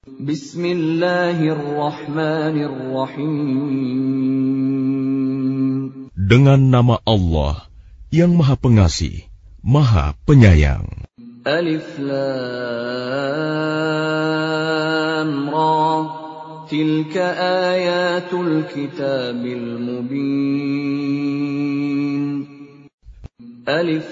Bismillahirrahmanirrahim. Dengan nama Allah yang Maha Pengasih, Maha Penyayang. Alif Lam Ra. Tilka ayatul kitabil mubin. Alif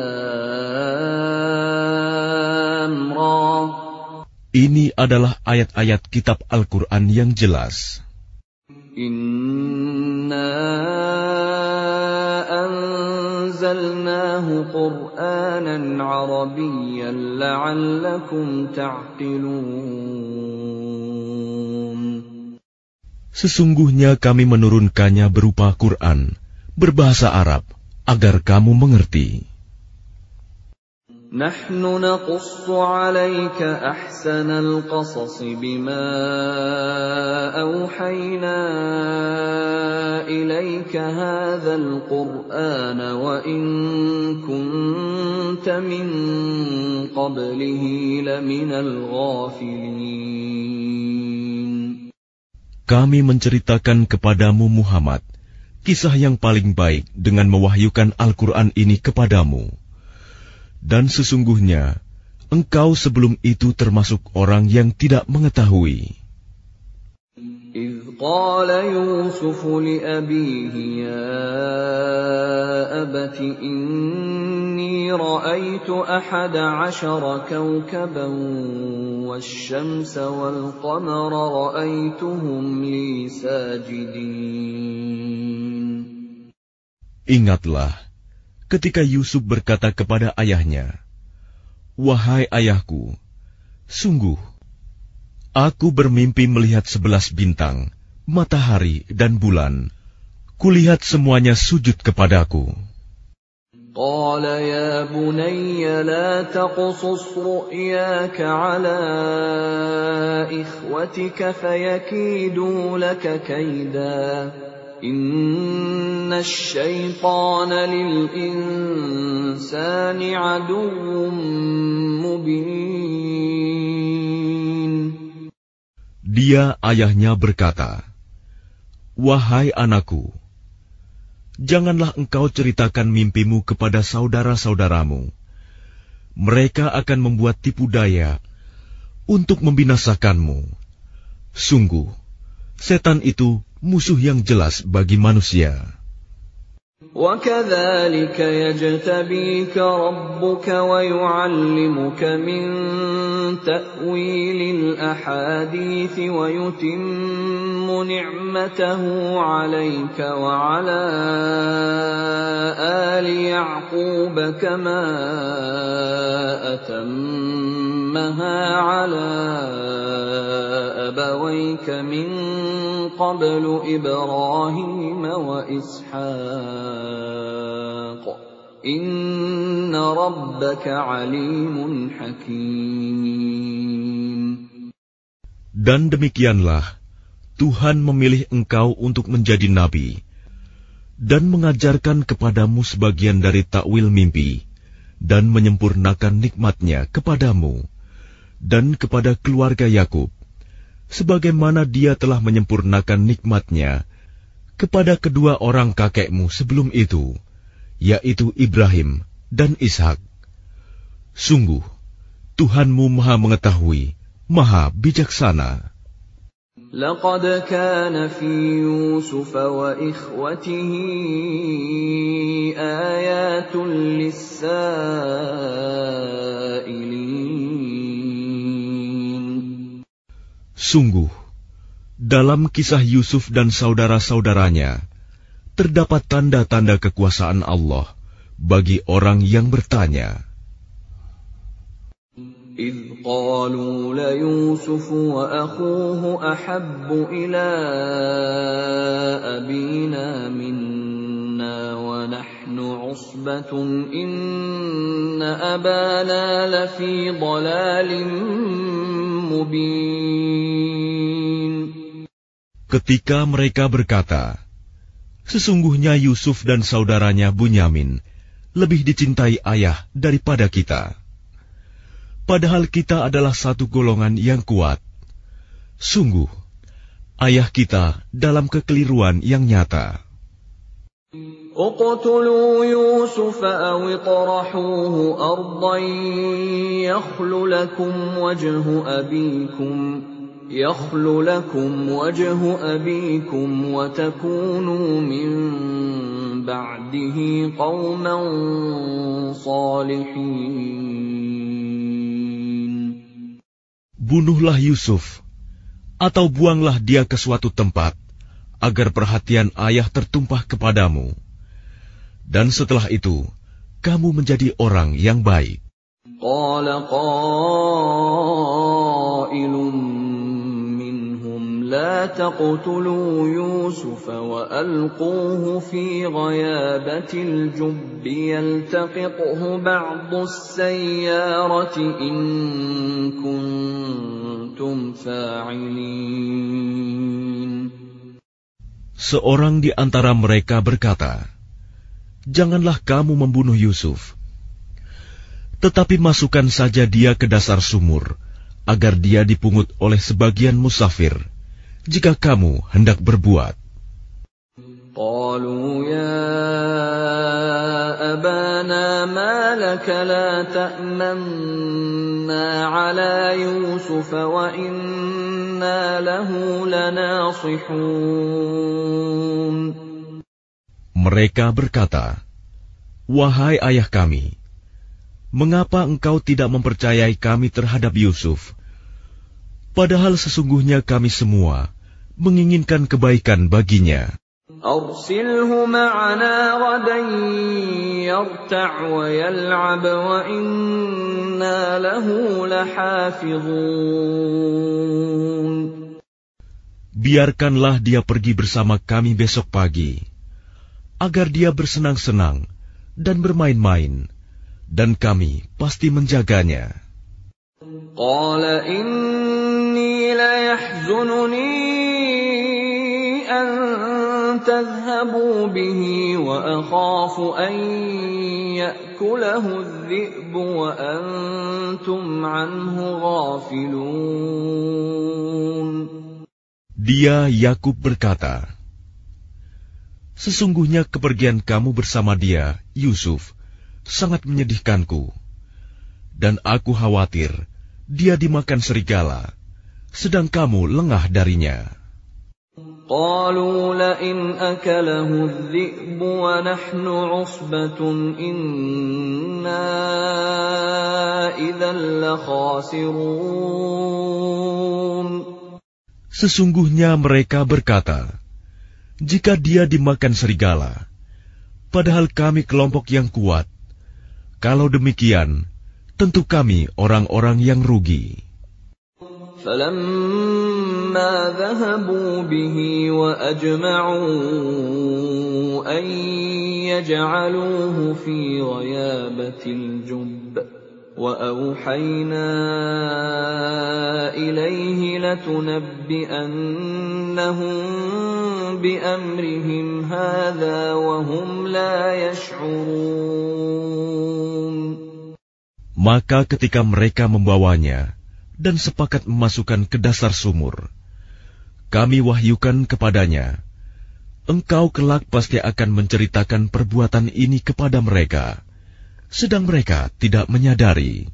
Lam Ra. Ini adalah ayat-ayat kitab Al-Quran yang jelas. Inna anzalnahu Qur'anan Arabiyyan la'allakum ta'qilun. Sesungguhnya kami menurunkannya berupa Quran, berbahasa Arab, agar kamu mengerti. Nahnu naqussu 'alaika ahsanal qasas bima awhayna ilaika hadzal qur'ana wa in kunta min qablihi laminal ghafilin. Kami menceritakan kepadamu Muhammad kisah yang paling baik dengan mewahyukan Al-Quran ini kepadamu. Dan sesungguhnya, engkau sebelum itu termasuk orang yang tidak mengetahui. إِذْ قَالَ يُوسُفُ لِأَبِيهِ يَا أَبَتِ إِنِّي رَأَيْتُ 11 كَوْكَبًا وَالشَّمْسَ وَالْقَمَرَ رَأَيْتُهُمْ لِي سَاجِدِينَ. Ingatlah, ketika Yusuf berkata kepada ayahnya, "Wahai ayahku, sungguh, aku bermimpi melihat 11 bintang, matahari dan bulan. Kulihat semuanya sujud kepadaku." قَالَ يَا بُنَيَّ لَا تَقْصُصْ رُؤْيَاكَ عَلَىٰ إِخْوَتِكَ فَيَكِيدُوا لَكَ كَيْدًا إِنَّ الشَّيْطَانَ لِلْإِنسَانِ عَدُوٌّ مُّبِينٌ. Dia ayahnya berkata, "Wahai anakku, janganlah engkau ceritakan mimpimu kepada saudara-saudaramu. Mereka akan membuat tipu daya untuk membinasakanmu. Sungguh, setan itu musuh yang jelas bagi manusia." وَكَذَلِكَ يَجْتَبِيكَ رَبُّكَ وَيُعَلِّمُكَ مِن تَأْوِيلِ الْأَحَادِيثِ وَيُتِمُّ نِعْمَتَهُ عَلَيْكَ وَعَلَىٰ آلِ يَعْقُوبَ كَمَا أَتَمَّهَا عَلَىٰ أَبَوَيْكَ مِن قَبْلُ إِبْرَاهِيمَ وَإِسْحَاقَ إِنَّ رَبَّكَ عَلِيمٌ حَكِيمٌ. Dan demikianlah Tuhan memilih engkau untuk menjadi nabi dan mengajarkan kepadamu sebagian dari takwil mimpi dan menyempurnakan nikmat-Nya kepadamu dan kepada keluarga Yakub, sebagaimana Dia telah menyempurnakan nikmat-Nya kepada kedua orang kakekmu sebelum itu, yaitu Ibrahim dan Ishak. Sungguh, Tuhanmu Maha Mengetahui, Maha Bijaksana. لَقَدْ كَانَ فِي يُوسُفَ وَإِخْوَتِهِ آيَاتٌ لِّلسَّائِلِينَ. Sungguh, dalam kisah Yusuf dan saudara-saudaranya, terdapat tanda-tanda kekuasaan Allah bagi orang yang bertanya. إِذْ قَالُوا لَيُوسُفُ وَأَخُوهُ أَحَبُّ إِلَىٰ أَبِينَا مِنَّا وَنَحْنُ عُصْبَةٌ إِنَّ أَبَانَا لَفِي ضَلَالٍ مُّبِينٍ. Ketika mereka berkata, "Sesungguhnya Yusuf dan saudaranya Bunyamin lebih dicintai ayah daripada kita. Padahal kita adalah satu golongan yang kuat. Sungguh, ayah kita dalam kekeliruan yang nyata. اقتلوا يوسف أو اطرحوه أرضا يخل لكم وجه أبيكم وتكونوا من بعده قوما صالحين. Bunuhlah Yusuf, atau buanglah dia ke suatu tempat, agar perhatian ayah tertumpah kepadamu. Dan setelah itu, kamu menjadi orang yang baik. قال قائل منهم لا تقتلوا يوسف وألقوه في غيابة الجب يلتقطه بعض السيارة إن كنتم فاعلين. Seorang di antara mereka berkata, "Janganlah kamu membunuh Yusuf, tetapi masukkan saja dia ke dasar sumur, agar dia dipungut oleh sebagian musafir, jika kamu hendak berbuat." قالوا يا أبانا ما لك لا تأمنا على يوسف وإنا له لناصحون. Mereka berkata, "Wahai ayah kami, mengapa engkau tidak mempercayai kami terhadap Yusuf? Padahal sesungguhnya kami semua menginginkan kebaikan baginya." أرسله معنا غدا يرتع ويلعب وإنا له لحافظون. Biarkanlah dia pergi bersama kami besok pagi, agar dia bersenang-senang dan bermain-main, dan kami pasti menjaganya. قال إني ليحزنني أن تذهبوا به وأخاف أن يأكله الذئب وأنتم عنه غافلون. Dia Yakub berkata, "Sesungguhnya kepergian kamu bersama dia, Yusuf, sangat menyedihkanku, dan aku khawatir dia dimakan serigala, sedang kamu lengah darinya." قالوا لئن أكله الذئب ونحن عصبة إنا إذا لخاسرون. Sesungguhnya mereka berkata, "Jika dia dimakan serigala, padahal kami kelompok yang kuat, kalau demikian, tentu kami orang-orang yang rugi." فَلَمَّا ذَهَبُوا بِهِ وَأَجْمَعُوا أَن يَجْعَلُوهُ فِي غَيَابَتِ الْجُبِّ وَأَوْحَيْنَا إِلَيْهِ لَتُنَبِّئَنَّهُم بِأَمْرِهِمْ هَٰذَا وَهُمْ لَا يَشْعُرُونَ. Maka ketika mereka membawanya dan sepakat memasukkan ke dasar sumur, kami wahyukan kepadanya, "Engkau kelak pasti akan menceritakan perbuatan ini kepada mereka," sedang mereka tidak menyadari.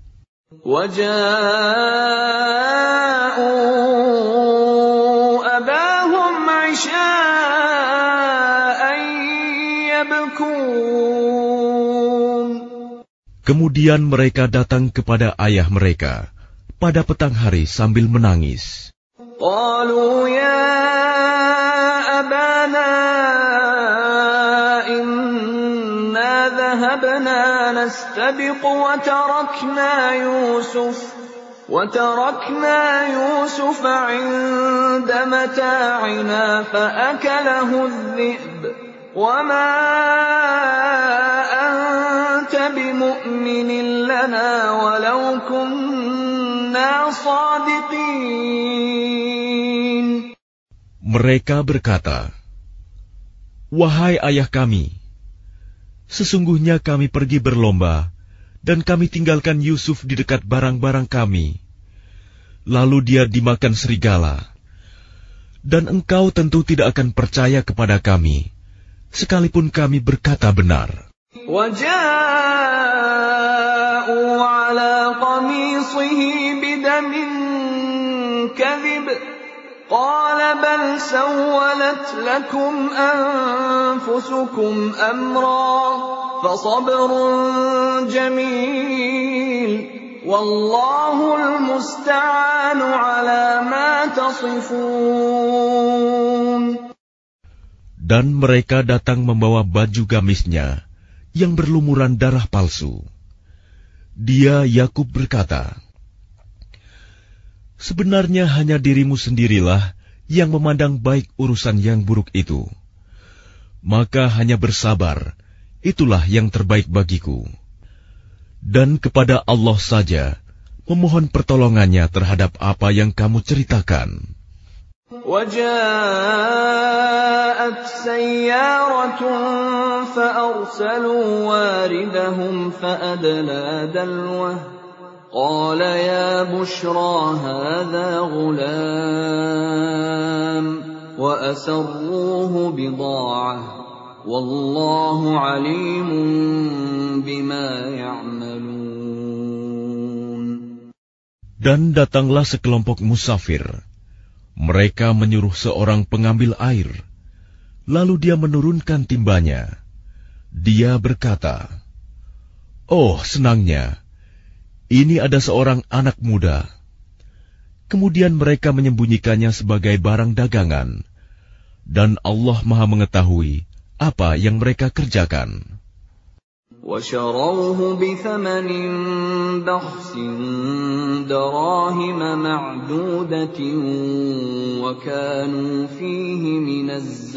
وَجَاءُوا أَبَاهُمْ عِشَاءً يَبْكُونَ. Kemudian mereka datang kepada ayah mereka pada petang hari sambil menangis. قالوا يا أبانا إنا ذهبنا نستبق وتركنا يوسف عند متاعنا فأكله الذئب وما أنت بمؤمن لنا ولو كنا صادقين. Mereka berkata, "Wahai ayah kami, sesungguhnya kami pergi berlomba dan kami tinggalkan Yusuf di dekat barang-barang kami. Lalu dia dimakan serigala, Dan engkau tentu tidak akan percaya kepada kami, sekalipun kami berkata benar. وَجَاءُوا عَلَى قَمِيصِهِ بِدَمٍ كَذِبٍ قَالَ بَلْ سَوَّلَتْ لَكُمْ أَنفُسُكُمْ أَمْرًا فَصَبْرٌ جَمِيلٌ وَاللَّهُ الْمُسْتَعَانُ عَلَى مَا تَصِفُونَ. Dan mereka datang membawa baju gamisnya yang berlumuran darah palsu. Dia, Yakub, berkata, sebenarnya hanya dirimu sendirilah yang memandang baik urusan yang buruk itu. Maka hanya bersabar, itulah yang terbaik bagiku. Dan kepada Allah saja memohon pertolongannya terhadap apa yang kamu ceritakan. وَجَاءَتْ سَيَّارَةٌ فَأَرْسَلُوا وَارِدَهُمْ فَأَدْلَىٰ دَلْوَهُ قَالَ يَا بُشْرَىٰ هَٰذَا غُلَامٌ وَأَسَرُّوهُ بِضَاعَةً وَاللَّهُ عَلِيمٌ بِمَا يَعْمَلُونَ. Dan datanglah sekelompok musafir. Mereka menyuruh seorang pengambil air, lalu dia menurunkan timbanya. Dia berkata, oh senangnya, ini ada seorang anak muda. Kemudian mereka menyembunyikannya sebagai barang dagangan, dan Allah Maha mengetahui apa yang mereka kerjakan. وَشَرَوْهُ بِثَمَنٍ بَخْسٍ دَرَاهِمَ مَعْدُودَةٍ وَكَانُوا فِيهِ مِنَ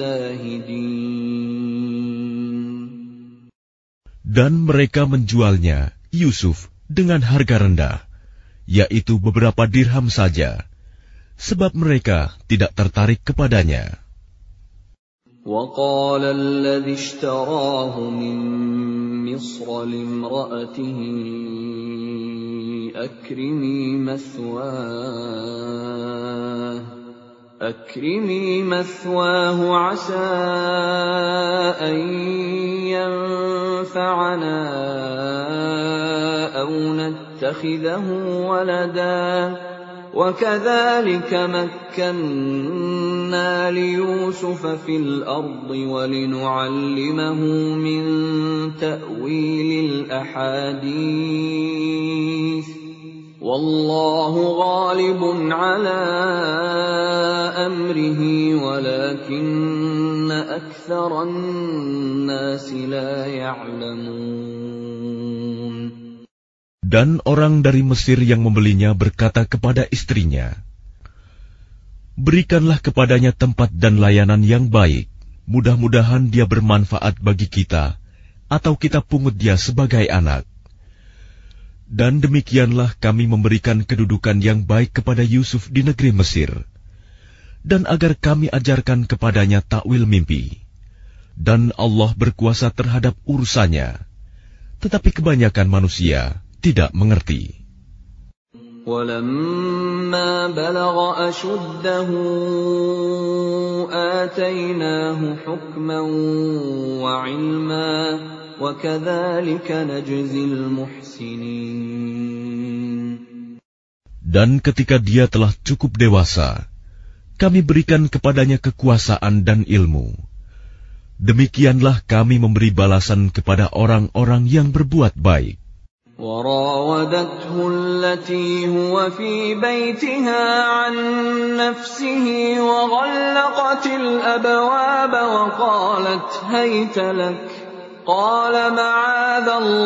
الزَّاهِدِينَ. Dan mereka menjualnya, Yusuf, dengan harga rendah, yaitu beberapa dirham saja, sebab mereka tidak tertarik kepadanya. وَقَالَ الَّذِي اشْتَرَاهُ مِن مِّصْرَ لِامْرَأَتِهِ أَكْرِمِي مَثْوَاهُ عَسَىٰ أَن يَنفَعَنَا أَوْ نَتَّخِذَهُ وَلَدًا وَكَذَلِكَ مَكَّنَّا لِيُوسُفَ فِي الْأَرْضِ وَلِنُعَلِّمَهُ مِن تَأْوِيلِ الْأَحَادِيثِ وَاللَّهُ غَالِبٌ عَلَىٰ أَمْرِهِ وَلَكِنَّ أَكْثَرَ النَّاسِ لَا يَعْلَمُونَ. Dan orang dari Mesir yang membelinya berkata kepada istrinya, berikanlah kepadanya tempat dan layanan yang baik, mudah-mudahan dia bermanfaat bagi kita, atau kita pungut dia sebagai anak. Dan demikianlah kami memberikan kedudukan yang baik kepada Yusuf di negeri Mesir, dan agar kami ajarkan kepadanya takwil mimpi. Dan Allah berkuasa terhadap urusannya, tetapi kebanyakan manusia tidak mengerti. وَلَمَّا بَلَغَ أَشُدَّهُ آتَيْنَاهُ حُكْمًا وَعِلْمًا وَكَذَلِكَ نَجْزِي الْمُحْسِنِينَ. Dan ketika dia telah cukup dewasa, kami berikan kepadanya kekuasaan dan ilmu. Demikianlah kami memberi balasan kepada orang-orang yang berbuat baik. وراودته التي هو في بيتها عن نفسه وغلقت الأبواب وقالت هيت لك قال معاذ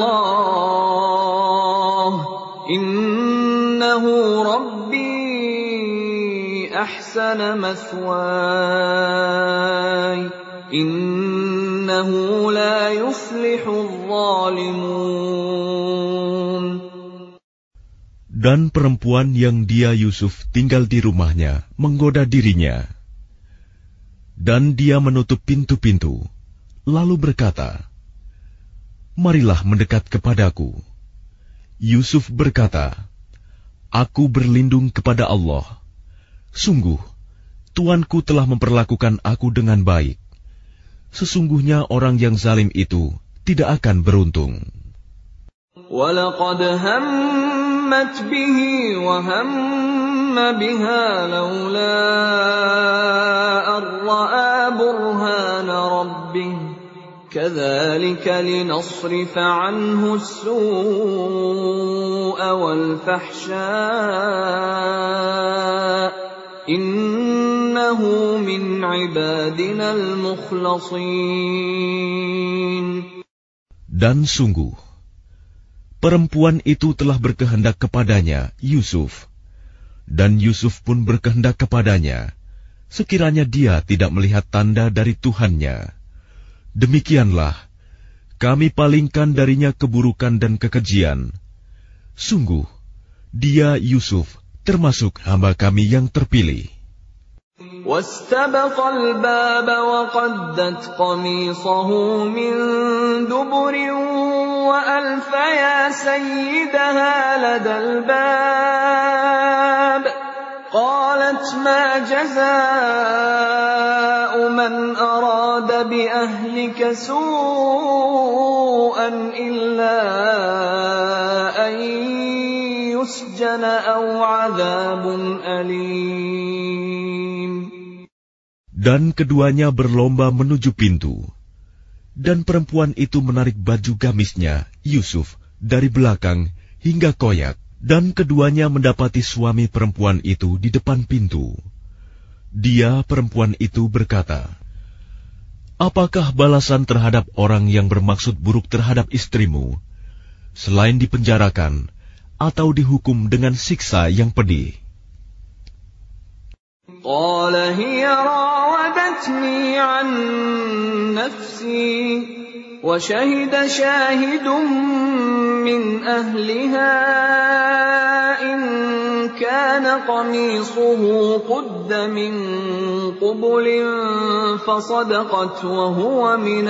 الله إنه ربي أحسن مثواي إنه لا يفلح الظالمون. Dan perempuan yang dia Yusuf tinggal di rumahnya menggoda dirinya. Dan dia menutup pintu-pintu, lalu berkata, marilah mendekat kepadaku. Yusuf berkata, aku berlindung kepada Allah. Sungguh, Tuanku telah memperlakukan aku dengan baik. Sesungguhnya orang yang zalim itu tidak akan beruntung. وَلَقَدْ هَمَّتْ بِهِ وَهَمَّ بِهَا لَوْلَا أَن رَّأَىٰ بُرْهَانَ رَبِّهِ كَذَٰلِكَ لِنَصْرِفَ عَنْهُ السُّوءَ وَالْفَحْشَاءَ إِنَّهُ مِنْ عِبَادِنَا الْمُخْلَصِينَ. Dan sungguh, perempuan itu telah berkehendak kepadanya, Yusuf. Dan Yusuf pun berkehendak kepadanya, sekiranya dia tidak melihat tanda dari Tuhannya. Demikianlah, kami palingkan darinya keburukan dan kekejian. Sungguh, dia Yusuf termasuk hamba kami yang terpilih. وَاسْتَبَقَ الْبَابَ وَقَدَّتْ قَمِيصَهُ مِنْ دُبُرٍ وَأَلْفَ يَا سَيِّدَهَا لَدَى الْبَابِ قَالَتْ مَا جَزَاءُ مَنْ أَرَادَ بِأَهْلِكَ سُوءًا إِلَّا أَنْ يُسْجَنَ أَوْ عَذَابٌ أَلِيمٌ. Dan keduanya berlomba menuju pintu. Dan perempuan itu menarik baju gamisnya, Yusuf, dari belakang hingga koyak. Dan keduanya mendapati suami perempuan itu di depan pintu. Dia, perempuan itu, berkata, "Apakah balasan terhadap orang yang bermaksud buruk terhadap istrimu, selain dipenjarakan atau dihukum dengan siksa yang pedih?" قال هي راودتني عن نفسي وشهد شاهد من أهلها إن كان قميصه قد من قبل فصدقت وهو من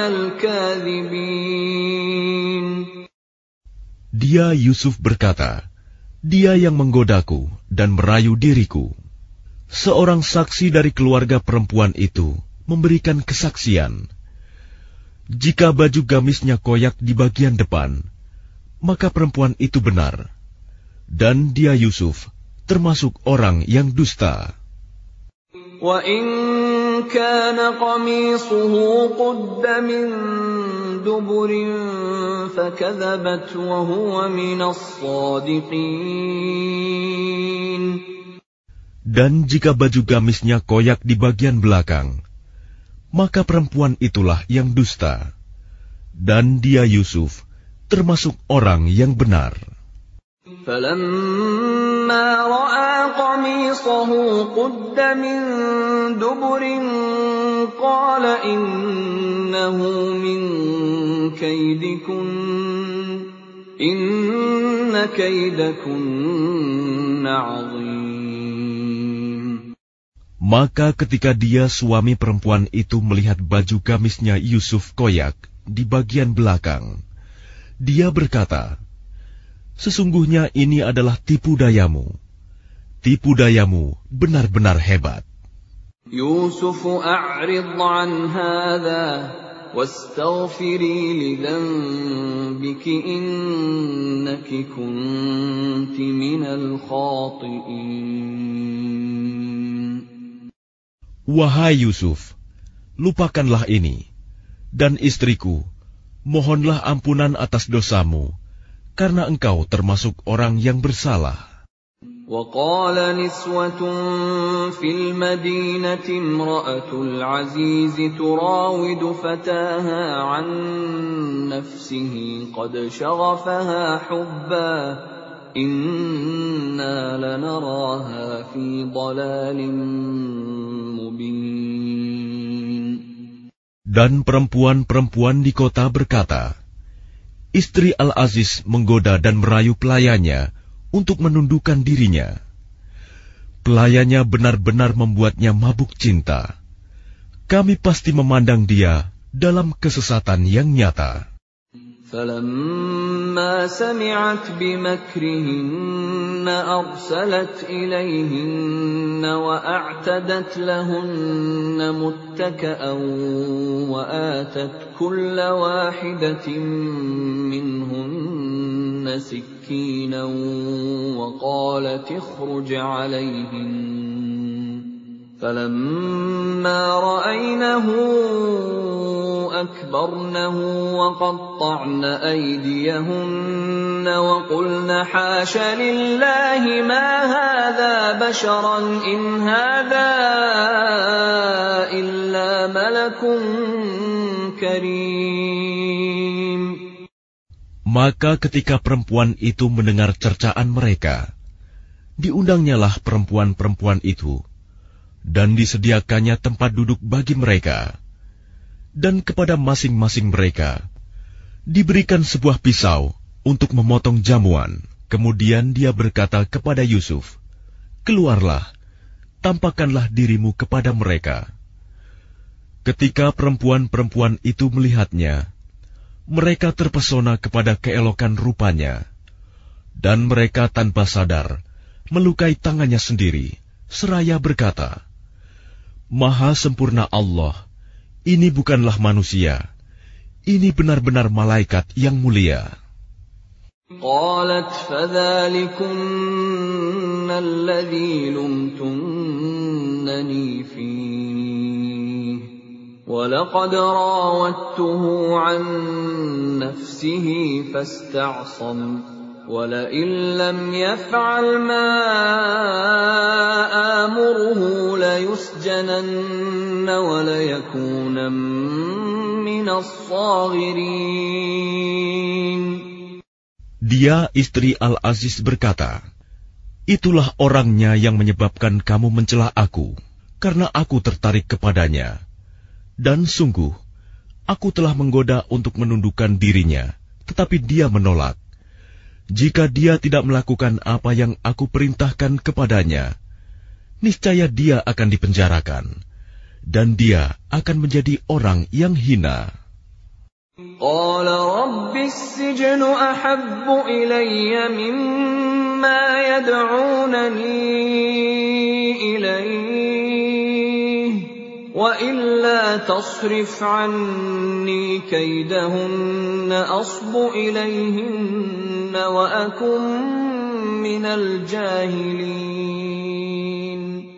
الكاذبين. Dia Yusuf berkata, "Dia yang menggodaku dan merayu diriku." Seorang saksi dari keluarga perempuan itu memberikan kesaksian. Jika baju gamisnya koyak di bagian depan, maka perempuan itu benar. Dan dia Yusuf termasuk orang yang dusta. وَإِنْ كَانَ قَمِيصُهُ قُدَّ مِنْ دُبُرٍ فَكَذَبَتْ وَهُوَ مِنَ الصَّادِقِينَ. Dan jika baju gamisnya koyak di bagian belakang, maka perempuan itulah yang dusta. Dan dia Yusuf termasuk orang yang benar. فَلَمَّا رَأَى قَمِيصَهُ قُدَّ مِنْ دُبُرٍ قَالَ إِنَّهُ مِنْ كَيْدِكُنَّ إِنَّ كَيْدَكُنَّ عَظِيمٌ. Maka ketika dia suami perempuan itu melihat baju gamisnya Yusuf koyak di bagian belakang, dia berkata, "Sesungguhnya ini adalah tipu dayamu. Tipu dayamu benar-benar hebat." Yusuf a'rid 'an hadha wastaghfiri li dhanbiki innaki kunti minal khati'in. Wahai Yusuf, lupakanlah ini, dan istriku, mohonlah ampunan atas dosamu, karena engkau termasuk orang yang bersalah. وَقَالَ نِسْوَةٌ فِي الْمَدِينَةِ امْرَأَتُ الْعَزِيزِ تُرَاوِدُ فَتَاهَا عَنْ نَفْسِهِ قَدْ شَغَفَهَا حُبًّا إِنَّا لَنَرَاهَا فِي ضَلَالٍ مُبِينٍ. Dan perempuan-perempuan di kota berkata, "Istri Al-Aziz menggoda dan merayu pelayannya untuk menundukkan dirinya. Pelayannya benar-benar membuatnya mabuk cinta. Kami pasti memandang dia dalam kesesatan yang nyata." فَلَمَّا فلما سمعت بمكرهن أرسلت إليهن وأعتدت لهن متكأ وآتت كل واحدة منهن سكينا وقالت اخرج عليهن فلما رأينه أكبرنه وقطعن أيديهن وقلن حاش لله ما هذا بشرا إن هذا إلا ملك كريم. Maka ketika perempuan itu mendengar cercaan mereka, diundangnyalah perempuan-perempuan itu, dan disediakannya tempat duduk bagi mereka. Dan kepada masing-masing mereka diberikan sebuah pisau untuk memotong jamuan. Kemudian dia berkata kepada Yusuf, "Keluarlah, tampakkanlah dirimu kepada mereka." Ketika perempuan-perempuan itu melihatnya, mereka terpesona kepada keelokan rupanya, dan mereka tanpa sadar melukai tangannya sendiri, seraya berkata, "Maha sempurna Allah, ini bukanlah manusia, ini benar-benar malaikat yang mulia." قالت فذلكن الذي لمتنني فيه ولقد راودته عن نفسه فاستعصم ولئن لم يفعل ما آمره ليسجنن وليكونا من الصاغرين. Dia, istri Al-Aziz, berkata, "Itulah orangnya yang menyebabkan kamu mencela aku, karena aku tertarik kepadanya. Dan sungguh, aku telah menggoda untuk menundukkan dirinya, tetapi dia menolak. Jika dia tidak melakukan apa yang aku perintahkan kepadanya, niscaya dia akan dipenjarakan, dan dia akan menjadi orang yang hina." قال رب السجن أحب إلي مما يدعونني إليه وإلا تصرف عني كيدهن أصب إليهن وأكن من الجاهلين.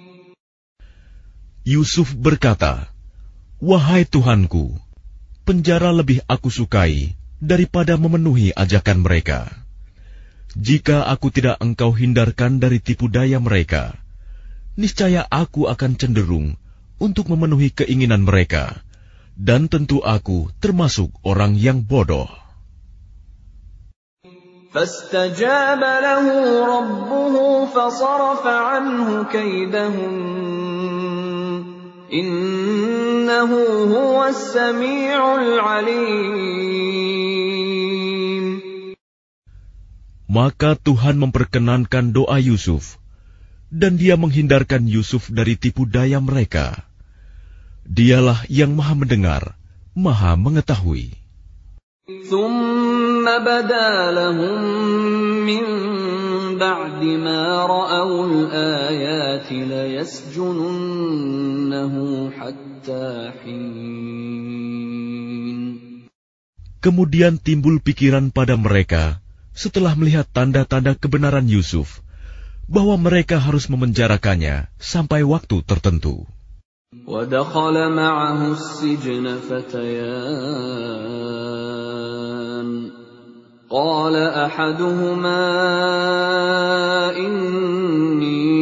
Yusuf berkata, "Wahai Tuhanku, penjara lebih aku sukai daripada memenuhi ajakan mereka. Jika aku tidak engkau hindarkan dari tipu daya mereka, niscaya aku akan cenderung untuk memenuhi keinginan mereka, dan tentu aku termasuk orang yang bodoh." فاستجاب له ربه فصرف عنه كيدهن إنه هو السميع العليم. Maka Tuhan memperkenankan doa Yusuf, dan dia menghindarkan Yusuf dari tipu daya mereka. Dialah yang Maha mendengar, Maha mengetahui. ثم بدا لهم من بعد ما رأوا الآيات ليسجننه حتى حين. Kemudian timbul pikiran pada mereka setelah melihat tanda-tanda kebenaran Yusuf, bahwa mereka harus memenjarakannya sampai waktu tertentu. وَدَخَلَ مَعَهُ السِّجْنَ فَتَيَانِ قَالَ أَحَدُهُمَا إِنِّي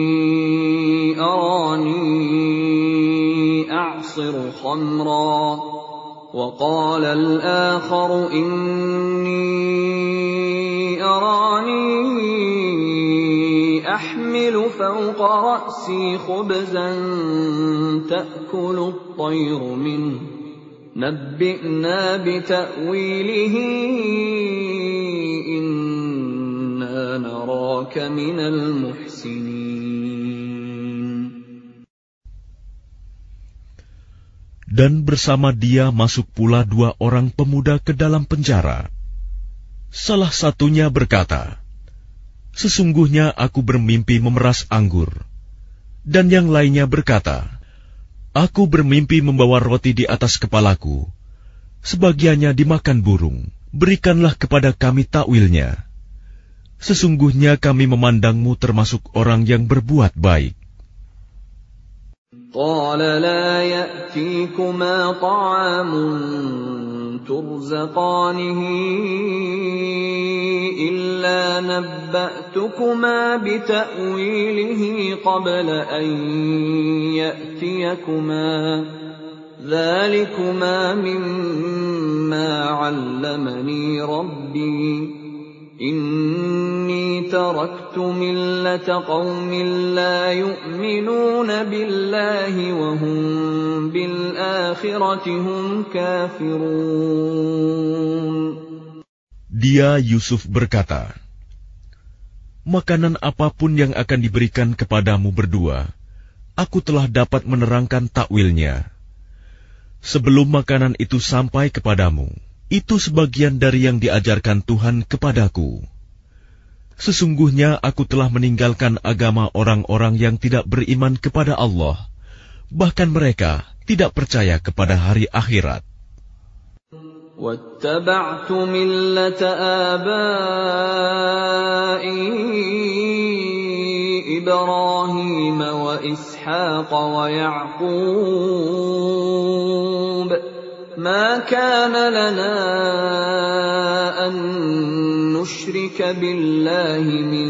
أَرَانِي أَعْصِرُ خَمْرًا وَقَالَ الْآخَرُ إِنِّي أَرَانِي أحمل فوق رأسي خبزا تأكل الطير منه نبئنا بتأويله إنا نراك من المحسنين. Dan bersama dia masuk pula 2 orang pemuda ke dalam penjara. Salah satunya berkata, "Sesungguhnya aku bermimpi memeras anggur." Dan yang lainnya berkata, "Aku bermimpi membawa roti di atas kepalaku. Sebagiannya dimakan burung. Berikanlah kepada kami takwilnya. Sesungguhnya kami memandangmu termasuk orang yang berbuat baik." قال لا يأتيكما طعام ترزقانه إلا نبأتكما بتأويله قبل أن يأتيكما ذلكما مما علمني ربي إني تركت ملة قوم لا يؤمنون بالله وهم بالآخرة هم كافرون. Dia Yusuf berkata, "Makanan apapun yang akan diberikan kepadamu berdua, aku telah dapat menerangkan takwilnya. Sebelum makanan itu sampai kepadamu, itu sebagian dari yang diajarkan Tuhan kepadaku. Sesungguhnya aku telah meninggalkan agama orang-orang yang tidak beriman kepada Allah, bahkan mereka tidak percaya kepada hari akhirat. وَاتَّبَعْتُ مِلَّةَ آبَائِي إِبْرَاهِيمَ وَإِسْحَاقَ وَيَعْقُوبَ مَا كَانَ لَنَا أَن نُّشْرِكَ بِاللَّهِ مِن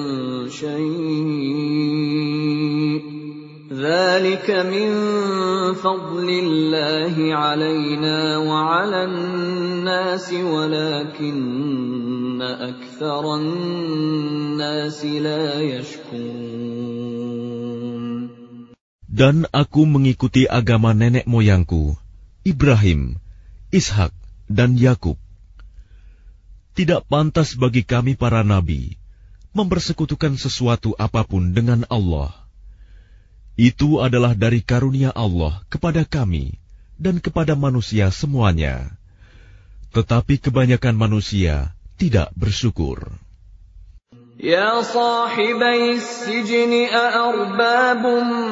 شَيْءٍ ذَلِكَ مِن فَضْلِ اللَّهِ عَلَيْنَا وَعَلَى النَّاسِ وَلَكِنَّ أَكْثَرَ النَّاسِ لَا يَشْكُرُونَ. Dan aku mengikuti agama nenek moyangku, Ibrahim, Ishak, dan Yakub. Tidak pantas bagi kami para nabi mempersekutukan sesuatu apapun dengan Allah. Itu adalah dari karunia Allah kepada kami dan kepada manusia semuanya. Tetapi kebanyakan manusia tidak bersyukur. يا صاحبي السجن أأرباب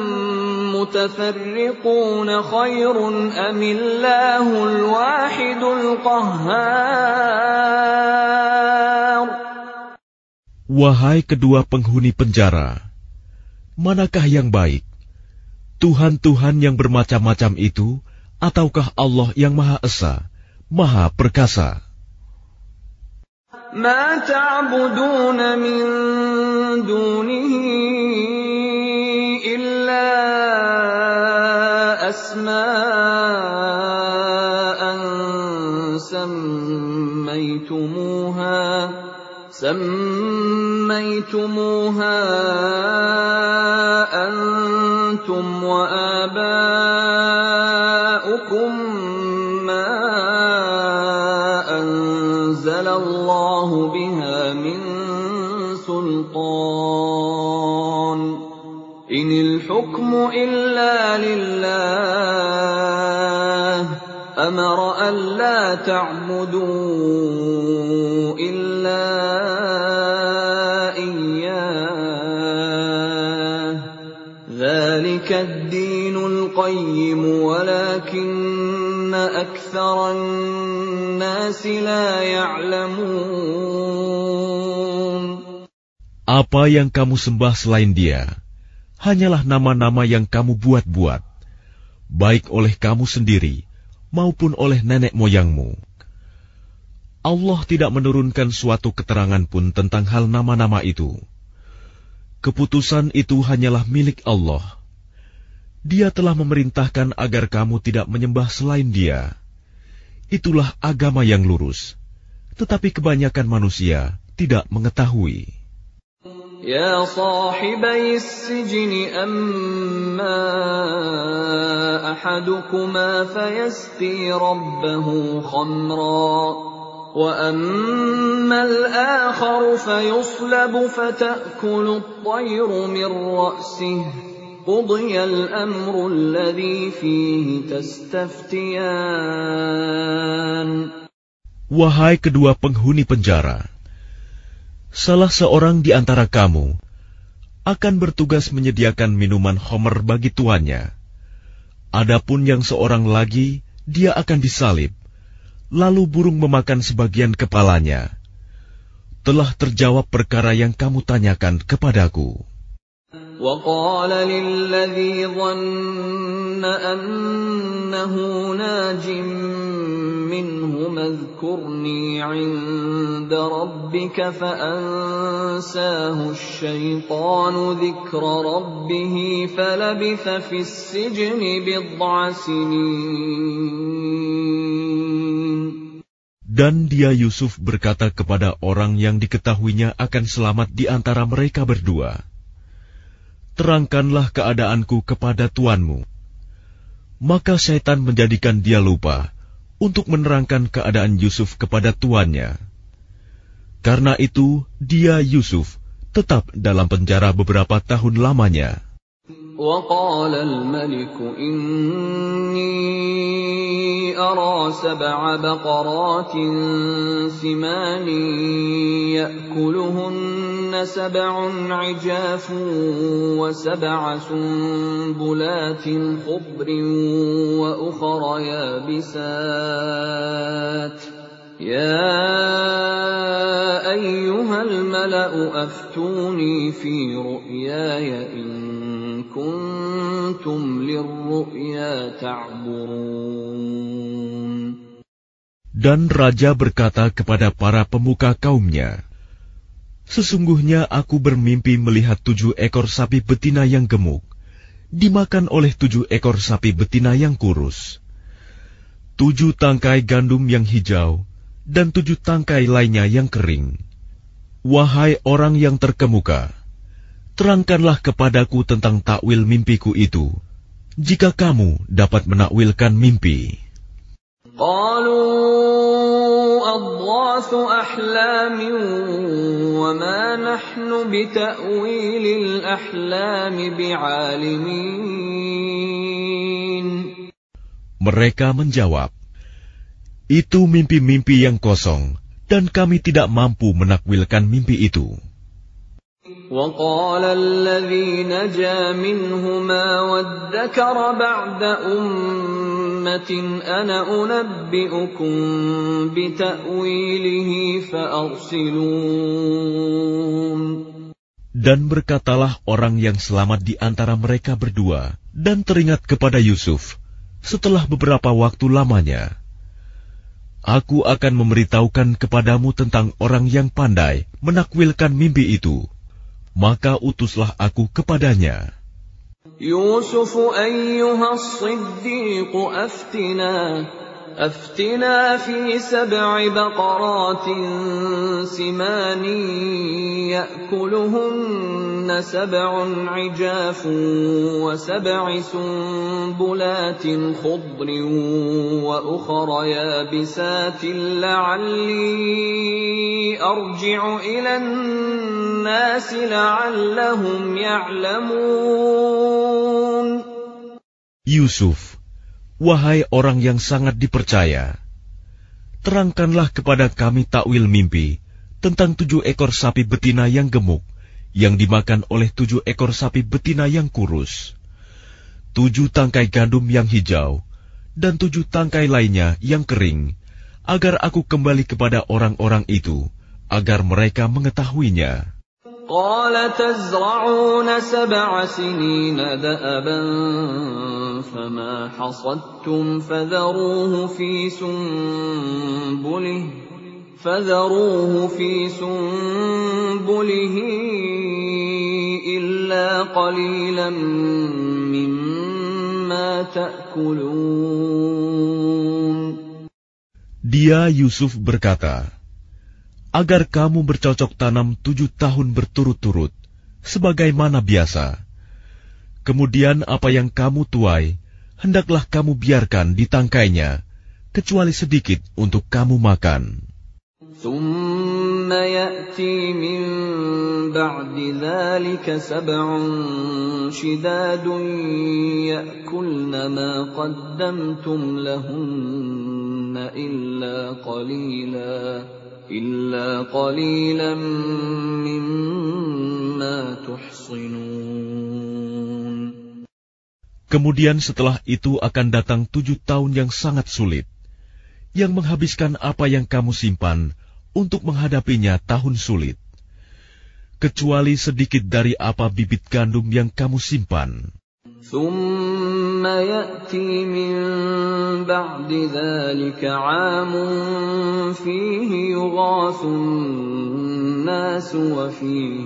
متفرقون خير أم الله الواحد القهار. Wahai kedua penghuni penjara, manakah yang baik? Tuhan-Tuhan yang bermacam-macam itu, ataukah Allah yang Maha Esa, Maha Perkasa? ما تعبدون من دونه إلا أسماء سميتموها أنتم وآباؤكم ما أنزل الله بها من سلطان إن الحكم إلا لله أمر ألا تعبدوا إلا إياه ذلك الدين القيم ولكن أكثر الناس لا يعلمون. Apa yang kamu sembah selain Dia hanyalah nama-nama yang kamu buat-buat, baik oleh kamu sendiri maupun oleh nenek moyangmu. Allah tidak menurunkan suatu keterangan pun tentang hal nama-nama itu. Keputusan itu hanyalah milik Allah. Dia telah memerintahkan agar kamu tidak menyembah selain Dia. Itulah agama yang lurus, tetapi kebanyakan manusia tidak mengetahui. يا صاحبي السجن أما أحدكما فيسقي ربه خمرا وأما الآخر فيصلب فتأكل الطير من رأسه قضي الأمر الذي فيه تستفتيان. Wahai kedua penghuni penjara, salah seorang di antara kamu akan bertugas menyediakan minuman khamr bagi tuannya. Adapun yang seorang lagi, dia akan disalib, lalu burung memakan sebagian kepalanya. Telah terjawab perkara yang kamu tanyakan kepadaku. وَقَالَ لِلَّذِي ظَنَّ أَنَّهُ نَاجٍ مِّنْهُمَا اذْكُرْنِي عِندَ رَبِّكَ فَأَنسَاهُ الشَّيْطَانُ ذِكْرَ رَبِّهِ فَلَبِثَ فِي السِّجْنِ بِضْعَ سِنِينَ. Dan dia Yusuf berkata kepada orang yang diketahuinya akan selamat di antara mereka berdua, terangkanlah keadaanku kepada tuanmu. Maka syaitan menjadikan dia lupa untuk menerangkan keadaan Yusuf kepada tuannya. Karena itu, dia Yusuf tetap dalam penjara beberapa tahun lamanya. وَقَالَ الْمَلِكُ إِنِّي أَرَى 7 بَقَرَاتٍ سِمَانٍ يَأْكُلُهُنَّ 7 عِجَافٌ و7 سُنبُلَاتٍ خُضْرٍ وَأُخَرَ يَابِسَاتٍ يَا أَيُّهَا الْمَلَأُ أَفْتُونِي فِي رُؤْيَايَ إِن كُنتُمْ لِلرُّؤْيَا تَعْبُرُونَ. Dan raja berkata kepada para pemuka kaumnya, sesungguhnya aku bermimpi melihat 7 ekor sapi betina yang gemuk dimakan oleh 7 ekor sapi betina yang kurus, 7 tangkai gandum yang hijau, dan 7 tangkai lainnya yang kering. Wahai orang yang terkemuka, terangkanlah kepadaku tentang takwil mimpiku itu, jika kamu dapat menakwilkan mimpi. قالوا أضغاث أحلام وما نحن بتأويل الأحلام بعالمين. Mereka menjawab, itu mimpi-mimpi yang kosong, dan kami tidak mampu menakwilkan mimpi itu. وقال الذي نجا منهما وادكر بعد أمة أنا أنبئكم بتأويله فأرسلون. Dan berkatalah orang yang selamat di antara mereka berdua dan teringat kepada Yusuf setelah beberapa waktu lamanya, aku akan memberitahukan kepadamu tentang orang yang pandai menakwilkan mimpi itu. Maka utuslah aku kepadanya. Yusuf ayyuha as-siddiq aftina fi 7 baqaratin simanin ya'kuluhunna 7 'ijafun wa 7 sunbulatin khudrin wa ukhra yabisatin la'alli arji'u ila an-nas la'allahum ya'lamun. Yusuf, wahai orang yang sangat dipercaya, terangkanlah kepada kami takwil mimpi tentang 7 ekor sapi betina yang gemuk, yang dimakan oleh 7 ekor sapi betina yang kurus, 7 tangkai gandum yang hijau, dan 7 tangkai lainnya yang kering, agar aku kembali kepada orang-orang itu, agar mereka mengetahuinya. قال تزرعون 7 سنين دأبا فما حصدتم فذروه في سنبله إلا قليلا مما تأكلون. Dia Yusuf berkata, agar kamu bercocok tanam 7 tahun berturut-turut, sebagaimana biasa. Kemudian apa yang kamu tuai, hendaklah kamu biarkan di tangkainya, kecuali sedikit untuk kamu makan. ثُمَّ يَأْتِي مِن بَعْدِ ذَلِكَ 7 شِدَادٌ يَأْكُلْنَ مَا قَدَّمْتُمْ لَهُنَّ إلا قليلا مما تحصنون. Kemudian setelah itu akan datang 7 tahun yang sangat sulit, yang menghabiskan apa yang kamu simpan untuk menghadapinya tahun sulit, kecuali sedikit dari apa bibit gandum yang kamu simpan. ثم يأتي من بعد ذلك عام فيه يغاث الناس وفيه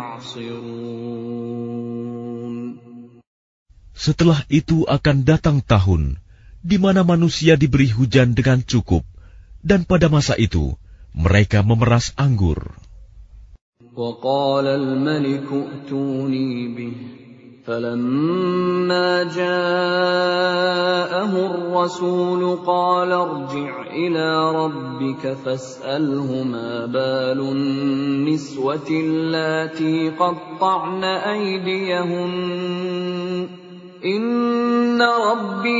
يعصرون. Setelah itu akan datang tahun di mana manusia diberi hujan dengan cukup, dan pada masa itu mereka memeras anggur. وقال الملك ائتوني به فلما جاءه الرسول قال ارجع إلى ربك فاسأله ما بال النسوة اللاتي قطعن أيديهن إن ربي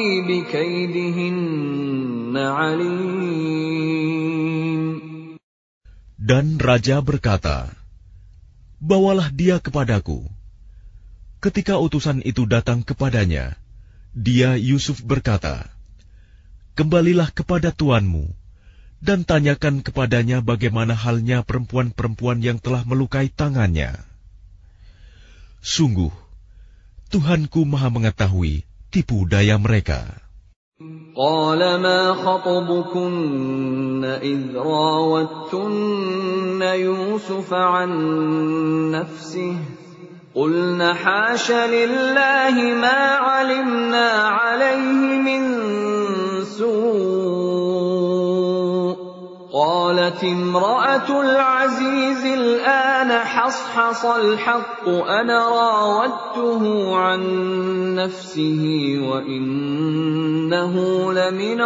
بكيدهن عليم. Dan raja berkata, "Bawalah dia kepadaku." Ketika utusan itu datang kepadanya, dia Yusuf berkata, "Kembalilah kepada tuanmu dan tanyakan kepadanya bagaimana halnya perempuan-perempuan yang telah melukai tangannya. Sungguh, Tuhanku Maha mengetahui tipu daya mereka." قال ما خطبكن إذ راوتن يوسف عن نفسه قلن حاش لله ما علمنا عليه من سوء قالت امرأة العزيز الآن حصحص الحق أنا راودته عن نفسه وإنه لمن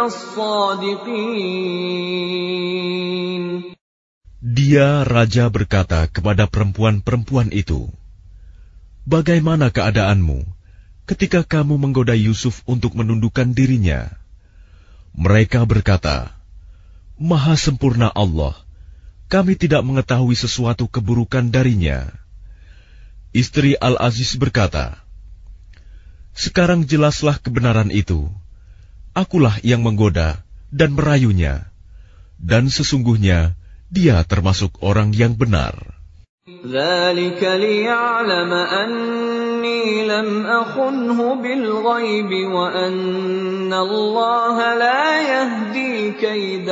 الصادقين. Dia raja berkata kepada perempuan-perempuan itu, "Bagaimana keadaanmu ketika kamu menggoda Yusuf untuk menundukkan dirinya?" Mereka berkata, "Maha sempurna Allah, kami tidak mengetahui sesuatu keburukan darinya." Istri Al-Aziz berkata, "Sekarang jelaslah kebenaran itu. Akulah yang menggoda dan merayunya, dan sesungguhnya dia termasuk orang yang benar." ذلك ليعلم أني لم أخنه بالغيب وأن الله لا يهدي كيد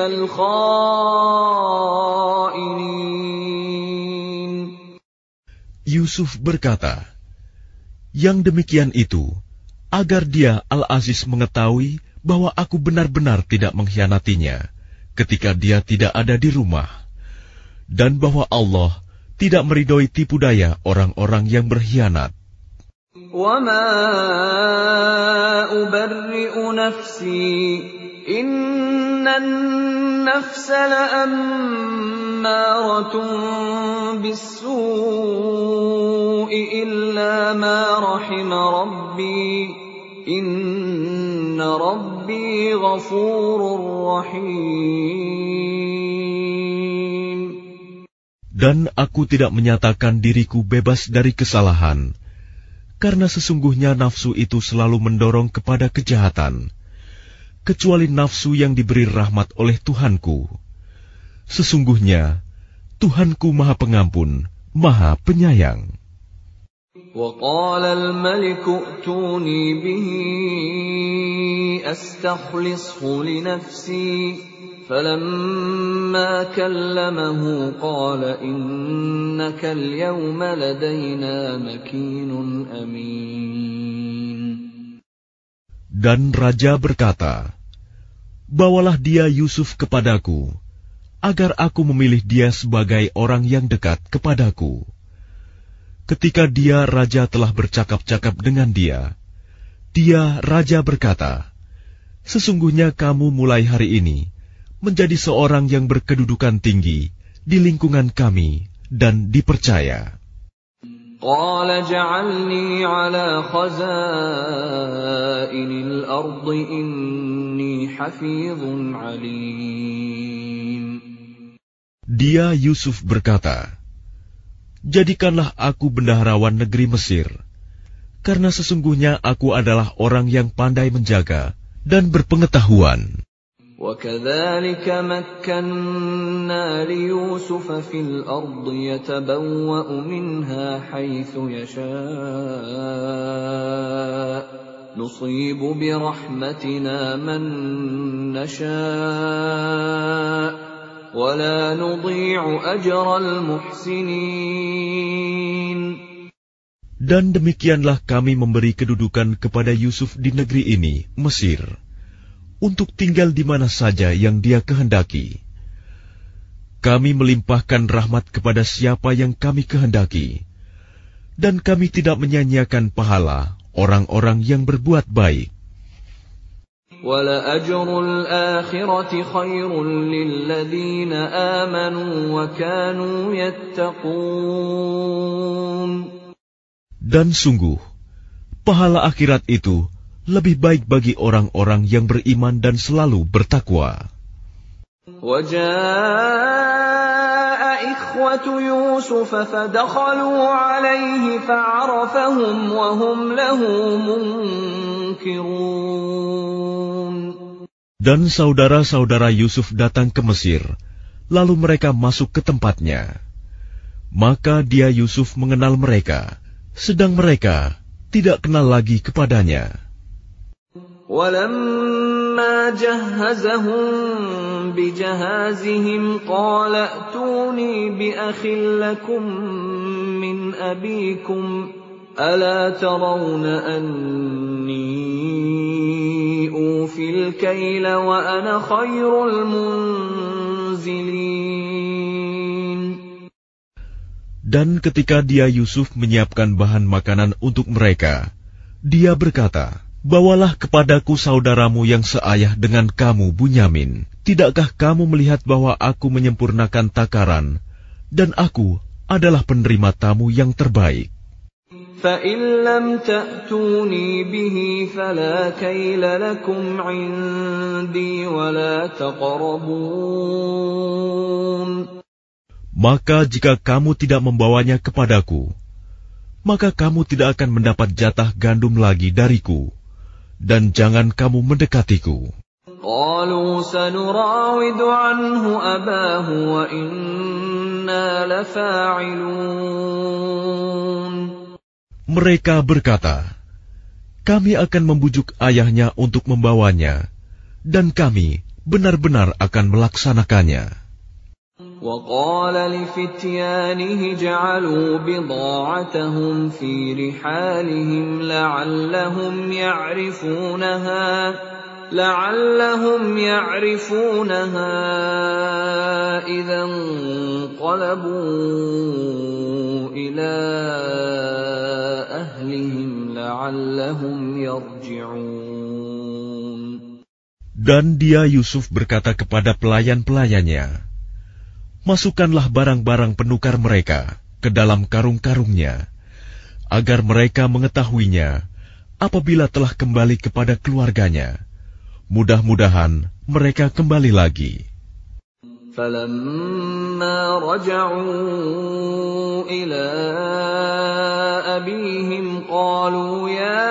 الخائنين. Yusuf berkata, "Yang demikian itu agar dia Al-Aziz mengetahui bahwa aku benar-benar tidak mengkhianatinya ketika dia tidak ada di rumah, dan bahwa Allah tidak meridhoi tipu daya orang-orang yang berkhianat." وَمَا أُبَرِّئُ نَفْسِي إِنَّ النَّفْسَ لَأَمَّارَةٌ بِالسُّوءِ إِلَّا مَا رَحِمَ رَبِّي إِنَّ رَبِّي غَفُورٌ رَّحِيمٌ. Dan aku tidak menyatakan diriku bebas dari kesalahan, karena sesungguhnya nafsu itu selalu mendorong kepada kejahatan, kecuali nafsu yang diberi rahmat oleh Tuhanku. Sesungguhnya Tuhanku Maha Pengampun, Maha Penyayang. وَقَالَ الْمَلِكُ ائْتُونِي بِهِ أَسْتَخْلِصْهُ لِنَفْسِي فَلَمَّا كَلَّمَهُ قَالَ إِنَّكَ الْيَوْمَ لَدَيْنَا مَكِينٌ أَمِينٌ. Dan raja berkata, "Bawalah dia Yusuf kepadaku, agar aku memilih dia sebagai orang yang dekat kepadaku." Ketika dia raja telah bercakap-cakap dengan dia raja berkata, "Sesungguhnya kamu mulai hari ini menjadi seorang yang berkedudukan tinggi di lingkungan kami dan dipercaya." قال اجعلني على خزائن الأرض إني حفيظ عليم. Dia Yusuf berkata, "Jadikanlah aku bendaharawan negeri Mesir, karena sesungguhnya aku adalah orang yang pandai menjaga dan berpengetahuan." وَكَذَلِكَ مَكَّنَّا لِيُوسُفَ فِي الْأَرْضِ يَتَبَوَّأُ مِنْهَا حَيْثُ يَشَاءُ نُصِيبُ بِرَحْمَتِنَا مَن نَّشَاءُ وَلَا نُضِيعُ أَجْرَ الْمُحْسِنِينَ. Dan demikianlah kami memberi kedudukan kepada Yusuf di negeri ini, Mesir, untuk tinggal di mana saja yang dia kehendaki. Kami melimpahkan rahmat kepada siapa yang kami kehendaki, dan kami tidak menyanyiakan pahala orang-orang yang berbuat baik. وَلَأَجْرُ الْآخِرَةِ خَيْرٌ لِّلَّذِينَ آمَنُوا وَكَانُوا يَتَّقُونَ. Dan sungguh, pahala akhirat itu lebih baik bagi orang-orang yang beriman dan selalu bertakwa. وَجَاءَ إِخْوَةُ يُوسُفَ فَدَخَلُوا عَلَيْهِ فَعَرَفَهُمْ وَهُمْ لَهُ مُنكِرُونَ. Dan saudara-saudara Yusuf datang ke Mesir, lalu mereka masuk ke tempatnya. Maka dia Yusuf mengenal mereka, sedang mereka tidak kenal lagi kepadanya. وَلَمَّا جَهَّزَهُم بِجَهَازِهِمْ قَالَ ائْتُونِي بِأَخٍ لَّكُم مِّنْ أَبِيكُمْ أَلَا تَرَوْنَ أَنِّي أُوفِي الْكَيْلَ وَأَنَا خَيْرُ الْمُنزِلِينَ. Dan ketika dia Yusuf menyiapkan bahan makanan untuk mereka, dia berkata, "Bawalah kepadaku saudaramu yang seayah dengan kamu, Bunyamin. Tidakkah kamu melihat bahwa aku menyempurnakan takaran, dan aku adalah penerima tamu yang terbaik?" فَإِن لَّمْ تَأْتُونِي بِهِ فَلَا كَيْلَ لَكُمْ عِندِي وَلَا تَقْرَبُونَ. Maka jika kamu tidak membawanya kepadaku, maka kamu tidak akan mendapat jatah gandum lagi dariku, dan jangan kamu mendekatiku. قَالُوا سَنُرَاوِدُ عَنْهُ أَبَاهُ وَإِنَّا لَفَاعِلُونَ. Mereka berkata, "Kami akan membujuk ayahnya untuk membawanya, dan kami benar-benar akan melaksanakannya." وَقَالَ لِفِتْيَانِهِ اجْعَلُوا بِضَاعَتَهُمْ فِي رِحَالِهِمْ لَعَلَّهُمْ يَعْرِفُونَهَا إِذَا انقَلَبُوا إِلَىٰ أَهْلِهِمْ لَعَلَّهُمْ يَرْجِعُونَ. Dan dia Yusuf berkata kepada pelayan-pelayannya, "Masukkanlah barang-barang penukar mereka ke dalam karung-karungnya, agar mereka mengetahuinya apabila telah kembali kepada keluarganya. Mudah-mudahan mereka kembali lagi." فَلَمَّا رَجَعُوا إِلَىٰ أَبِيهِمْ قَالُوا يَا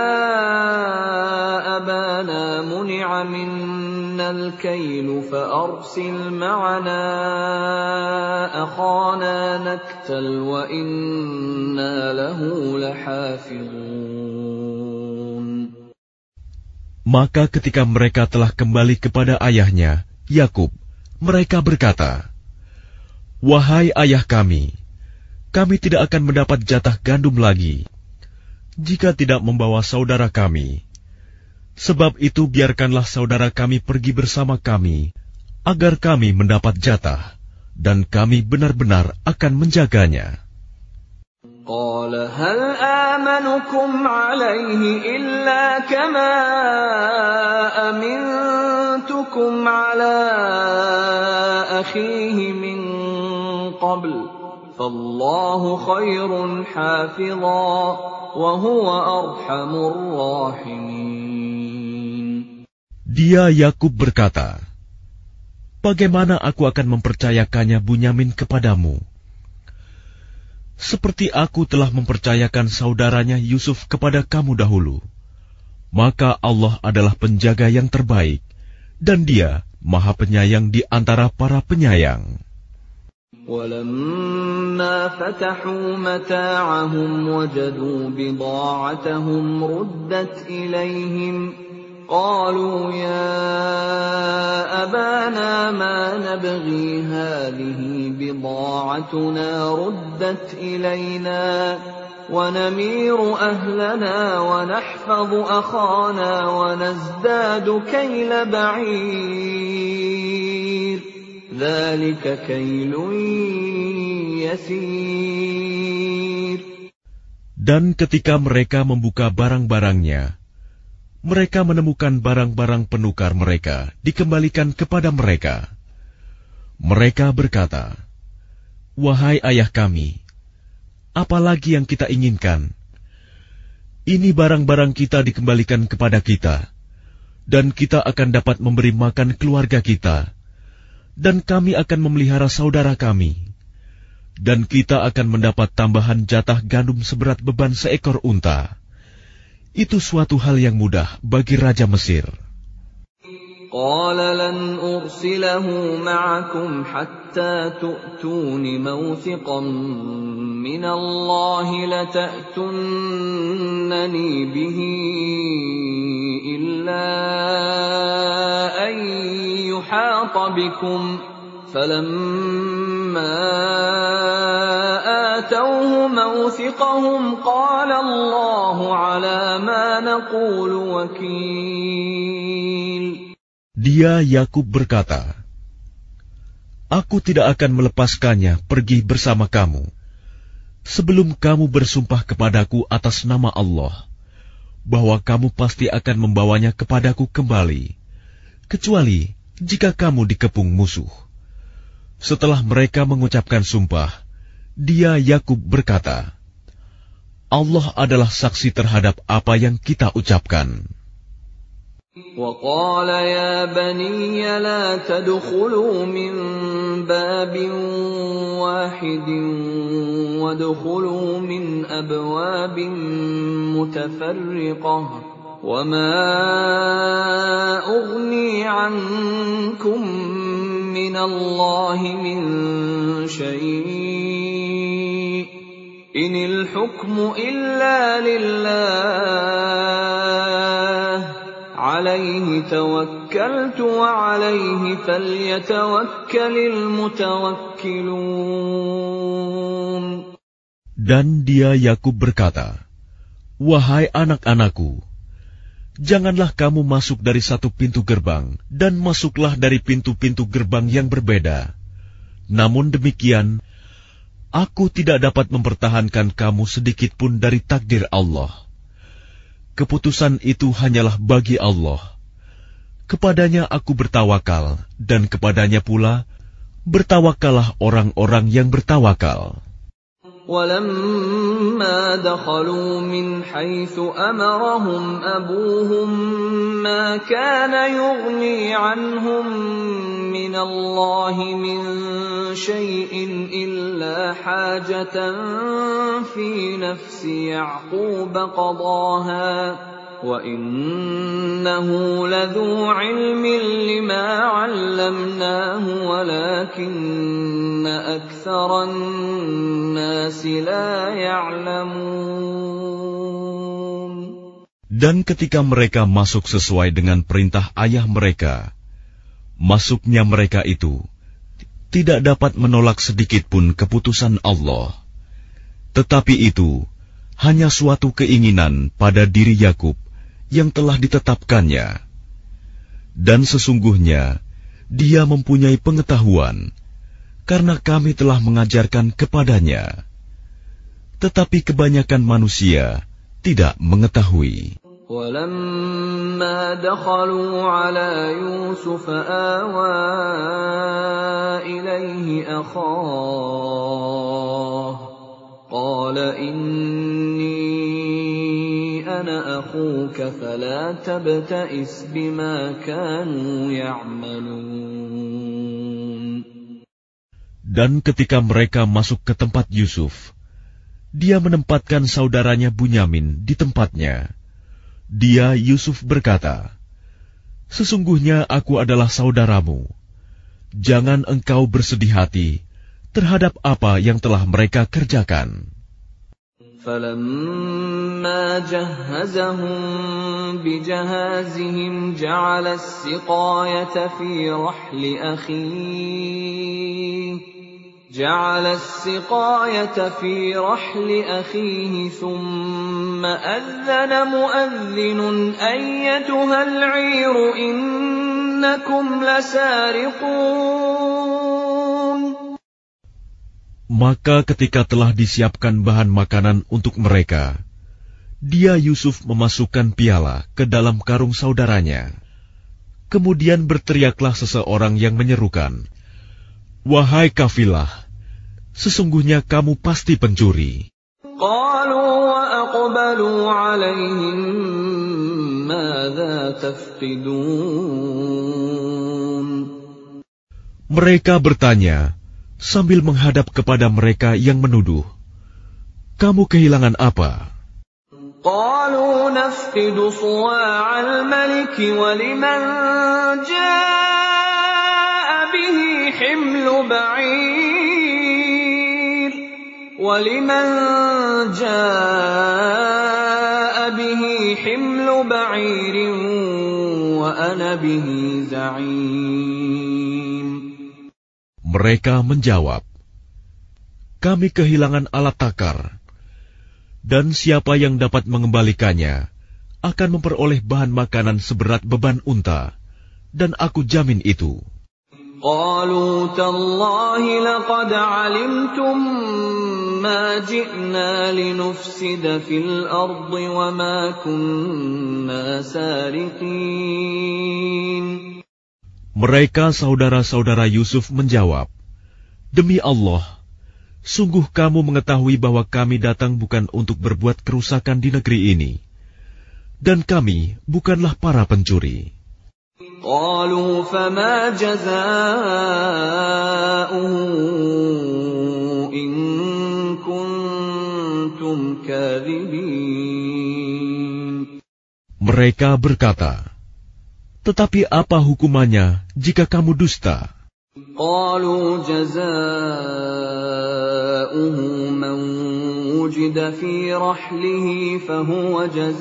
أَبَانَا مُنِعَ مِنَّا الْكَيْلُ فَأَرْسِلْ مَعَنَا أَخَانَا نَكْتَلْ وَإِنَّا لَهُ لَحَافِظُونَ. Maka ketika mereka telah kembali kepada ayahnya, Yakub, mereka berkata, "Wahai ayah kami tidak akan mendapat jatah gandum lagi jika tidak membawa saudara kami. Sebab itu biarkanlah saudara kami pergi bersama kami, agar kami mendapat jatah, dan kami benar-benar akan menjaganya." قَالَ هَلْ آمَنُكُمْ عَلَيْهِ إِلَّا كَمَا أَمِنتُكُمْ عَلَىٰ أَخِيهِ مِن قَبْلُ فَاللَّهُ خَيْرٌ حَافِظًا وَهُوَ أَرْحَمُ الرَّاحِمِينَ. Dia Yakub berkata, "Bagaimana aku akan mempercayakannya Bunyamin kepadamu? Seperti aku telah mempercayakan saudaranya Yusuf kepada kamu dahulu. Maka Allah adalah penjaga yang terbaik, dan Dia Maha Penyayang di antara para penyayang." وَلَمَّا فَتَحُوا مَتَاعَهُمْ وَجَدُوا بِضَاعَتَهُمْ رُدَّتْ إِلَيْهِمْ قَالُوا يَا أَبَانَا مَا نَبْغِي هَٰذِهِ بِضَاعَتُنَا رُدَّتْ إِلَيْنَا وَنَمِيرُ أَهْلَنَا وَنَحْفَظُ أَخَانَا وَنَزْدَادُ كَيْلَ بَعِيرٍ ذَلِكَ كَيْلٌ يَسِيرٌ. Dan ketika mereka membuka barang-barangnya, mereka menemukan barang-barang penukar mereka dikembalikan kepada mereka. Mereka berkata, "Wahai ayah kami, apalagi yang kita inginkan? Ini barang-barang kita dikembalikan kepada kita, dan kita akan dapat memberi makan keluarga kita, dan kami akan memelihara saudara kami, dan kita akan mendapat tambahan jatah gandum seberat beban seekor unta." Itu suatu hal yang mudah bagi Raja Mesir. قَالَ لَنْ أُرْسِلَهُ مَعَكُمْ حَتَّى تُؤْتُونِ مَوْثِقًا مِّنَ اللَّهِ لَتَأْتُنَّنِي بِهِ إِلَّا أَن يُحَاطَ بِكُمْ فَلَمَّا آتَوْهُ مَوْثِقَهُمْ قَالَ اللَّهُ عَلَىٰ مَا نَقُولُ وَكِيلٌ. Dia Yakub berkata, "Aku tidak akan melepaskannya pergi bersama kamu sebelum kamu bersumpah kepadaku atas nama Allah bahwa kamu pasti akan membawanya kepadaku kembali, kecuali jika kamu dikepung musuh." Setelah mereka mengucapkan sumpah, dia Yakub berkata, "Allah adalah saksi terhadap apa yang kita ucapkan." وَقَالَ يَا بَنِيَّ لَا تَدْخُلُوا مِن بَابٍ وَاحِدٍ وَادْخُلُوا مِنْ أَبْوَابٍ مُتَفَرِّقَةٍ وَمَا أُغْنِي عَنكُم مِّنَ اللَّهِ مِن شَيْءٍ إِنِ الْحُكْمُ إِلَّا لِلَّهِ عَلَيْهِ تَوَكَّلْتُ وَعَلَيْهِ فَلْيَتَوَكَّلِ الْمُتَوَكِّلُونَ. Dan dia Yakub berkata, "Wahai anak-anakku, janganlah kamu masuk dari satu pintu gerbang, dan masuklah dari pintu-pintu gerbang yang berbeda. Namun demikian, aku tidak dapat mempertahankan kamu sedikit pun dari takdir Allah. Keputusan itu hanyalah bagi Allah. Kepadanya aku bertawakal, dan kepadanya pula bertawakallah orang-orang yang bertawakal." وَلَمَّا دَخَلُوا مِنْ حَيْثُ أَمَرَهُمْ أَبُوهُم مَّا كَانَ يُغْنِي عَنْهُم مِّنَ اللَّهِ مِن شَيْءٍ إِلَّا حَاجَةً فِي نَفْسِ يَعْقُوبَ قَضَاهَا وَإِنَّهُ لَذُو عِلْمٍ لِّمَا عَلَّمْنَاهُ وَلَٰكِنَّ أَكْثَرَ النَّاسِ لَا يَعْلَمُونَ. Dan ketika mereka masuk sesuai dengan perintah ayah mereka, masuknya mereka itu tidak dapat menolak sedikit pun keputusan Allah. Tetapi itu hanya suatu keinginan pada diri Yakub yang telah ditetapkannya. Dan sesungguhnya dia mempunyai pengetahuan, karena kami telah mengajarkan kepadanya. Tetapi kebanyakan manusia tidak mengetahui. وَلَمَّا دَخَلُوا عَلَىٰ يُوسُفَ آوَىٰ إِلَيْهِ أَخَاهُ قَالَ إِنِّي أنا أخوك فلا تبتئس بما كانوا يعملون. Dan ketika mereka masuk ke tempat Yusuf, dia menempatkan saudaranya Bunyamin di tempatnya. Dia, Yusuf, berkata, "Sesungguhnya aku adalah saudaramu. Jangan engkau bersedih hati terhadap apa yang telah mereka kerjakan." فَلَمَّا جَهَّزَهُم بِجَهَازِهِمْ جَعَلَ السِّقَايَةَ فِي رَحْلِ أَخِيهِ ثُمَّ أَذَّنَ مُؤَذِّنٌ أَيَّتُهَا الْعِيرُ إِنَّكُمْ لَسَارِقُونَ. Maka ketika telah disiapkan bahan makanan untuk mereka, dia Yusuf memasukkan piala ke dalam karung saudaranya. Kemudian berteriaklah seseorang yang menyerukan, "Wahai kafilah, sesungguhnya kamu pasti pencuri." قَالُوا وَأَقْبَلُوا عَلَيْهِم مَاذَا تَفْقِدُونَ. Mereka bertanya sambil menghadap kepada mereka yang menuduh, "Kamu kehilangan apa?" قَالُوا نَفْقِدُ صُوَاعَ الْمَلِكِ وَلِمَنْ جَاءَ بِهِ حِمْلُ بَعِيرٍ وَأَنَا بِهِ زَعِيمٌ. Mereka menjawab, "Kami kehilangan alat takar, dan siapa yang dapat mengembalikannya akan memperoleh bahan makanan seberat beban unta, dan aku jamin itu." قَالُوا تَاللَّهِ لَقَدْ عَلِمْتُم مَّا جِئْنَا لِنُفْسِدَ فِي الْأَرْضِ وَمَا كُنَّا سَارِقِينَ. Mereka saudara-saudara Yusuf menjawab, "Demi Allah, sungguh kamu mengetahui bahwa kami datang bukan untuk berbuat kerusakan di negeri ini, dan kami bukanlah para pencuri." قَالُوا فَمَا جَزَاؤُهُ إِن كُنتُمْ كَاذِبِينَ. Mereka berkata, "Tetapi apa hukumannya jika kamu dusta?" قَالُوا جَزَاؤُهُ مَنْ وُجِدَ فِي رَحْلِهِ فَهُوَ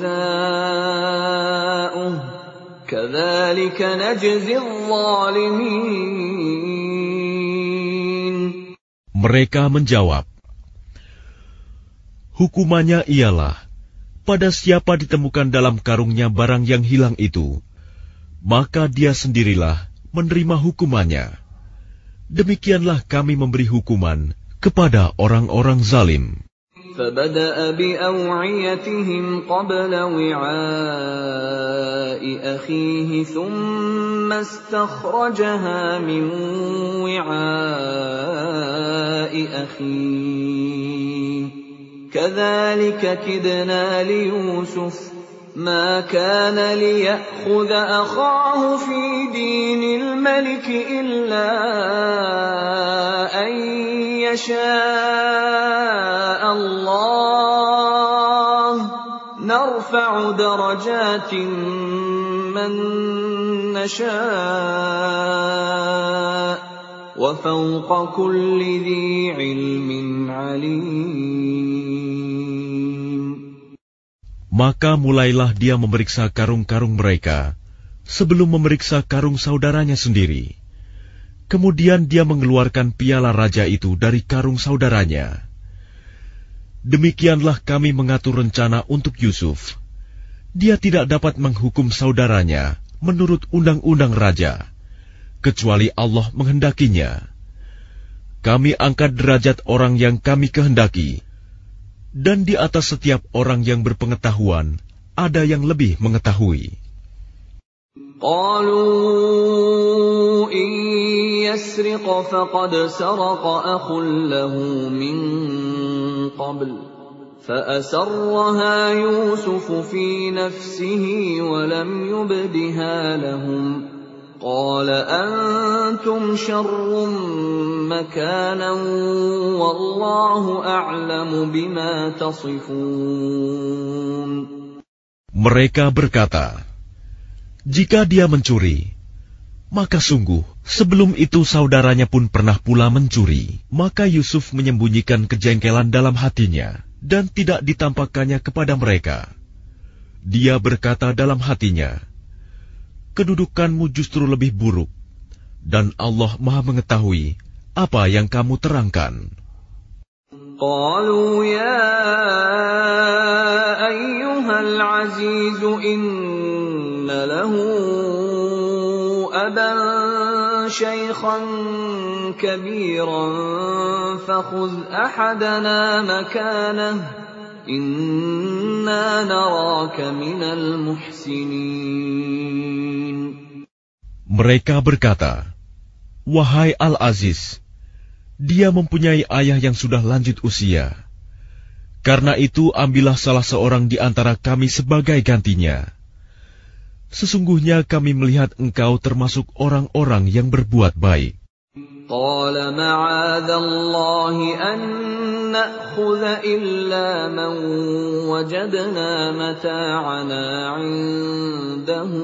جَزَاؤُهُ كَذَلِكَ نَجْزِي الظَّالِمِينَ. Mereka menjawab, "Hukumannya ialah, pada siapa ditemukan dalam karungnya barang yang hilang itu, maka dia sendirilah menerima hukumannya. Demikianlah kami memberi hukuman kepada orang-orang zalim." فَبَدَأَ بِأَوْعِيَتِهِمْ قَبْلَ وِعَاءِ أَخِيهِ ثُمَّ اسْتَخْرَجَهَا مِنْ وِعَاءِ أَخِيهِ كَذَلِكَ كِدْنَا لِيُوسُفَ مَا كَانَ لِيَأْخُذَ أَخَاهُ فِي دِينِ الْمَلِكِ إِلَّا أَنْ يَشَاءَ اللَّهُ نَرْفَعُ دَرَجَاتٍ مَّن نَّشَاءُ وَفَوْقَ كُلِّ ذِي عِلْمٍ عَلِيمٌ. Maka mulailah dia memeriksa karung-karung mereka sebelum memeriksa karung saudaranya sendiri. Kemudian dia mengeluarkan piala raja itu dari karung saudaranya. Demikianlah kami mengatur rencana untuk Yusuf. Dia tidak dapat menghukum saudaranya menurut undang-undang raja, kecuali Allah menghendakinya. Kami angkat derajat orang yang kami kehendaki, dan di atas setiap orang yang berpengetahuan ada yang lebih mengetahui. قالوا إن يسرق فقد سرق أخ له من قبل فأسرها يوسف في نفسه ولم يبدها لهم قال أنتم شر مكانا والله أعلم بما تصفون. Mereka berkata, jika dia mencuri, maka sungguh sebelum itu saudaranya pun pernah pula mencuri. Maka Yusuf menyembunyikan kejengkelan dalam hatinya dan tidak ditampakkannya kepada mereka. Dia berkata dalam hatinya, kedudukanmu justru lebih buruk, dan Allah Maha mengetahui apa yang kamu terangkan. Qalu ya ayyuhal aziz inna lahu aban shaykhan kabiran fakhudh ahadana makanah inna naraka minal muhsinin. Mereka berkata, wahai Al-Aziz, dia mempunyai ayah yang sudah lanjut usia. Karena itu ambillah salah seorang di antara kami sebagai gantinya. Sesungguhnya kami melihat engkau termasuk orang-orang yang berbuat baik. Qala ma'adhallahi an na'khudha illa man wajadna mata'ana 'indahu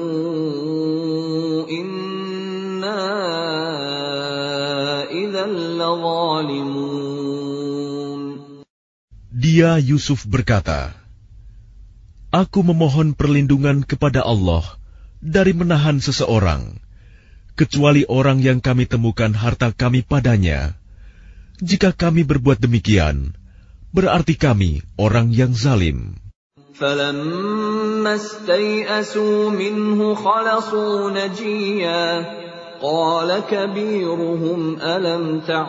inna idzal ladzalimun. Dia Yusuf berkata, aku memohon perlindungan kepada Allah dari menahan seseorang, kecuali orang yang kami temukan harta kami padanya. Jika kami berbuat demikian, berarti kami orang yang zalim. فَلَمَّا اسْتَيْأَسُوا مِنْهُ خَلَصُوا نَجِيًّا قَالَ كَبِيرُهُمْ أَلَمْ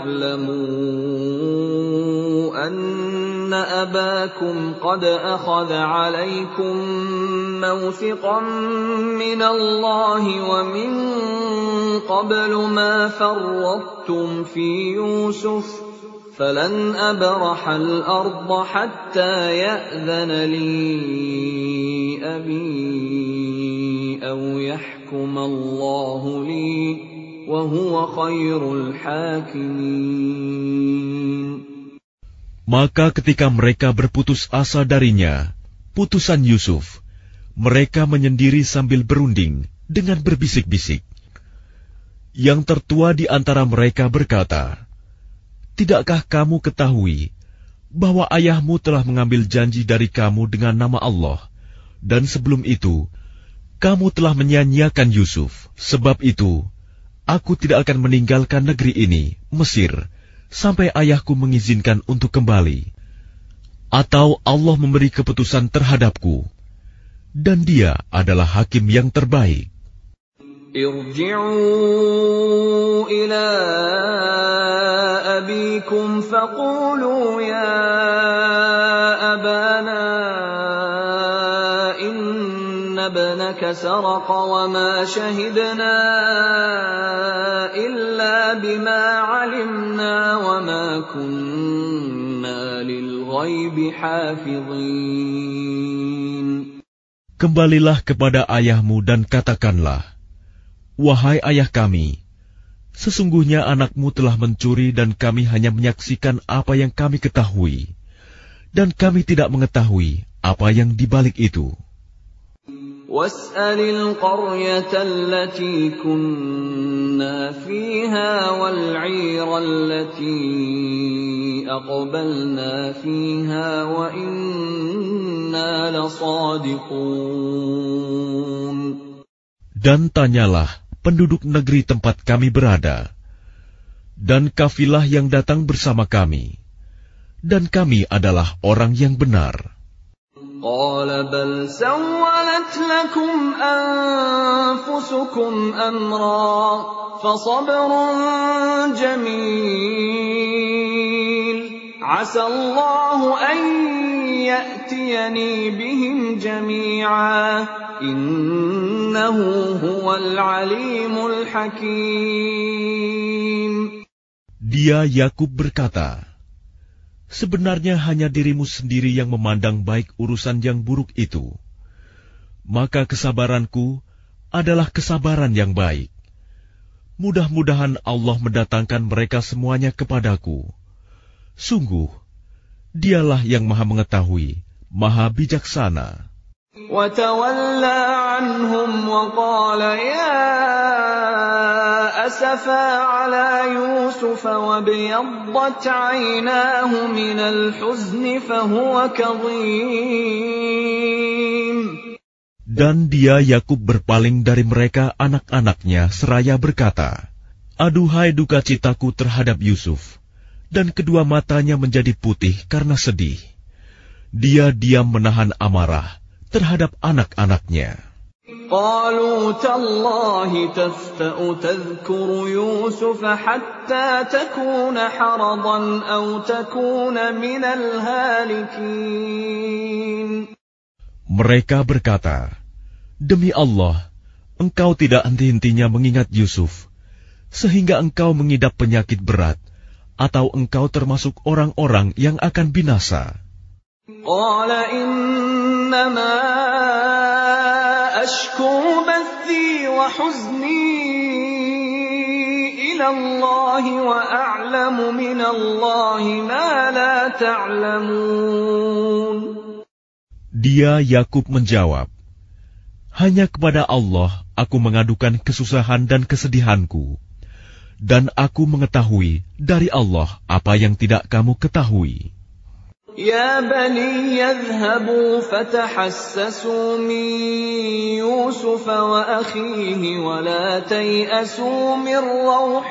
تَعْلَمُوا أَنَّ أَبَاكُمْ قَدْ أَخَذَ عَلَيْكُمْ مَوْثِقًا مِّنَ اللَّهِ وَمِن قَبْلُ مَا فَرَّطتُمْ فِي يُوسُفَ فَلَنْ أَبْرَحَ الْأَرْضَ حَتَّى يَأْذَنَ لِي أَبِي أَوْ يَحْكُمَ اللَّهُ لِي وَهُوَ خَيْرُ الْحَاكِمِينَ. Maka ketika mereka berputus asa darinya, putusan Yusuf, mereka menyendiri sambil berunding dengan berbisik-bisik. Yang tertua di antara mereka berkata, tidakkah kamu ketahui bahwa ayahmu telah mengambil janji dari kamu dengan nama Allah, dan sebelum itu, kamu telah menyia-nyiakan Yusuf. Sebab itu, aku tidak akan meninggalkan negeri ini, Mesir, sampai ayahku mengizinkan untuk kembali. Atau Allah memberi keputusan terhadapku, dan dia adalah hakim yang terbaik. Irji'u ila abikum faqulu ya abana inna ibnaka saraqa wa ma shahidna illa bima 'alimna wa ma kunna lil ghaibi hafizin. Kembalilah kepada ayahmu dan katakanlah, wahai ayah kami, sesungguhnya anakmu telah mencuri dan kami hanya menyaksikan apa yang kami ketahui, dan kami tidak mengetahui apa yang dibalik itu. Was'alil qaryata allati kunna fiha wal 'ira allati aqbalna fiha wa inna lasadiqun. Dan tanyalah penduduk negeri tempat kami berada, dan kafilah yang datang bersama kami, dan kami adalah orang yang benar. Qala bal sawwalat lakum anfusukum amra fasabrun jamil asa Allahu an ya'tiyani bihim jami'a innahu huwal alimul hakim. Dia Yakub berkata, sebenarnya hanya dirimu sendiri yang memandang baik urusan yang buruk itu. Maka kesabaranku adalah kesabaran yang baik. Mudah-mudahan Allah mendatangkan mereka semuanya kepadaku. Sungguh, Dialah yang Maha Mengetahui, Maha Bijaksana. وَتَوَلَّى عَنْهُمْ وَقَالَ يَا أَسَفَا عَلَى يُوسُفَ وَابْيَضَّتْ عَيْنَاهُ مِنَ الْحُزْنِ فَهُوَ كَظِيمٌ. Dan dia Yakub berpaling dari mereka anak-anaknya seraya berkata, "Aduhai duka citaku terhadap Yusuf," dan kedua matanya menjadi putih karena sedih. Dia diam menahan amarah terhadap anak-anaknya. قَالُوا تَاللَّهِ تَفْتَأُ تَذْكُرُ يُوسُفَ حَتَّى تَكُونَ حَرَضًا أَوْ تَكُونَ مِنَ الْهَالِكِينَ. Mereka berkata, "Demi Allah, engkau tidak henti-hentinya mengingat Yusuf, sehingga engkau mengidap penyakit berat, atau engkau termasuk orang-orang yang akan binasa." قَالَ إِنَّمَا أَشْكُو بَثِّي وَحُزْنِي إِلَى اللَّهِ وَأَعْلَمُ مِنَ اللَّهِ مَا لَا تَعْلَمُونَ. Dia Yakub menjawab, "Hanya kepada Allah aku mengadukan kesusahan dan kesedihanku, dan aku mengetahui dari Allah apa yang tidak kamu ketahui." يَا بَنِيَّ اذْهَبُوا فَتَحَسَّسُوا مِن يُوسُفَ وَأَخِيهِ وَلَا تَيْأَسُوا مِن رَّوْحِ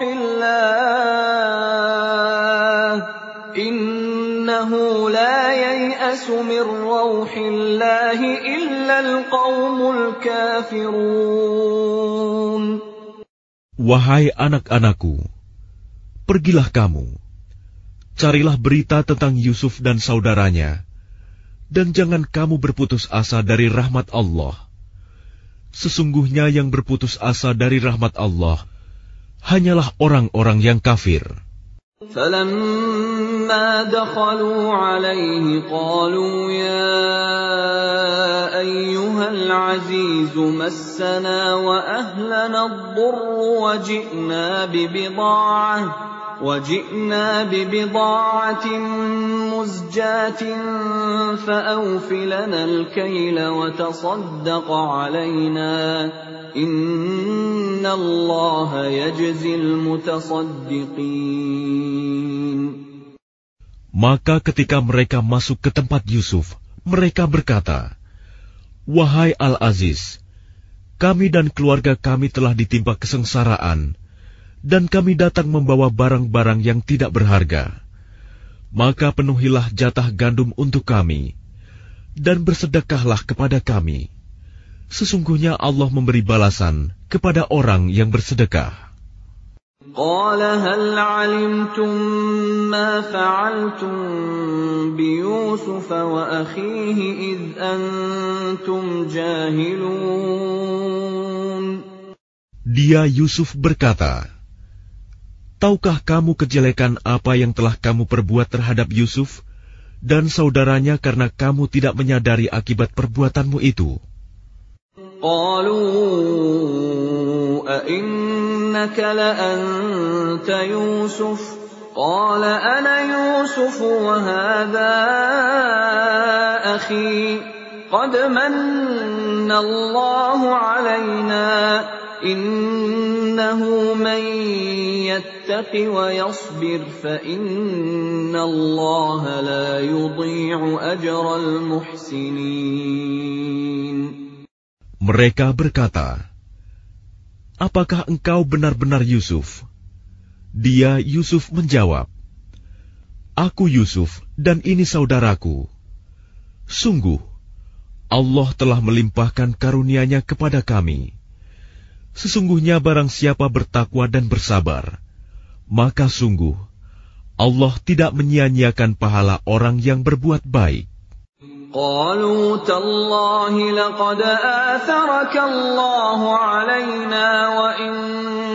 اللَّهِ إِنَّهُ لَا يَيْأَسُ مِن رَّوْحِ اللَّهِ إِلَّا الْقَوْمُ الْكَافِرُونَ. Wahai anak-anakku, pergilah kamu, carilah berita tentang Yusuf dan saudaranya, dan jangan kamu berputus asa dari rahmat Allah. Sesungguhnya yang berputus asa dari rahmat Allah hanyalah orang-orang yang kafir. فَلَمَّا دَخَلُوا عَلَيْهِ قَالُوا يَا أَيُّهَا الْعَزِيزُ مَسَّنَا وَأَهْلَنَا الضُّرُّ وَجِئْنَا بِبِضَاعَةٍ مُزْجَاةٍ فَأَوْفِ لَنَا الْكَيْلَ وَتَصَدَّقْ عَلَيْنَا إِنَّ اللَّهَ يَجْزِي الْمُتَصَدِّقِينَ. Maka ketika mereka masuk ke tempat Yusuf, mereka berkata, "Wahai Al-Aziz, kami dan keluarga kami telah ditimpa kesengsaraan, dan kami datang membawa barang-barang yang tidak berharga. Maka penuhilah jatah gandum untuk kami, dan bersedekahlah kepada kami. Sesungguhnya Allah memberi balasan kepada orang yang bersedekah." قَالَ هَلْ عَلِمْتُم مَّا فَعَلْتُم بِيُوسُفَ وَأَخِيهِ إِذْ أَنتُمْ جَاهِلُونَ. Dia Yusuf berkata, "Tahukah kamu kejelekan apa yang telah kamu perbuat terhadap Yusuf dan saudaranya karena kamu tidak menyadari akibat perbuatanmu itu?" قَالُوا أَإِنَّكَ لَأَنتَ يُوسُفُ قَالَ أَنَا يُوسُفُ وَهَٰذَا أَخِي قَدْ مَنَّ اللَّهُ عَلَيْنَا إِنَّهُ مَن يَتَّقِ وَيَصْبِرْ فَإِنَّ اللَّهَ لَا يُضِيعُ أَجْرَ الْمُحْسِنِينَ. Mereka berkata, "Apakah engkau benar-benar Yusuf?" Dia Yusuf menjawab, "Aku Yusuf dan ini saudaraku. Sungguh, Allah telah melimpahkan karunia-Nya kepada kami. Sesungguhnya barang siapa bertakwa dan bersabar, maka sungguh Allah tidak menyia-nyiakan pahala orang yang berbuat baik." قَالُوا تَاللَّهِ لَقَدْ آثَرَكَ اللَّهُ عَلَيْنَا وَإِن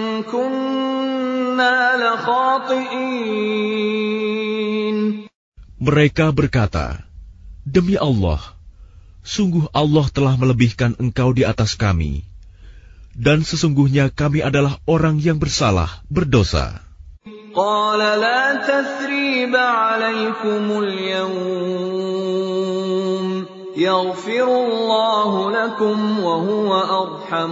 كُنَّا لَخَاطِئِينَ. Mereka berkata, "Demi Allah, sungguh Allah telah melebihkan engkau di atas kami, dan sesungguhnya kami adalah orang yang bersalah, berdosa." قال لا تثريب عليكم اليوم يغفر الله لكم وهو أرحم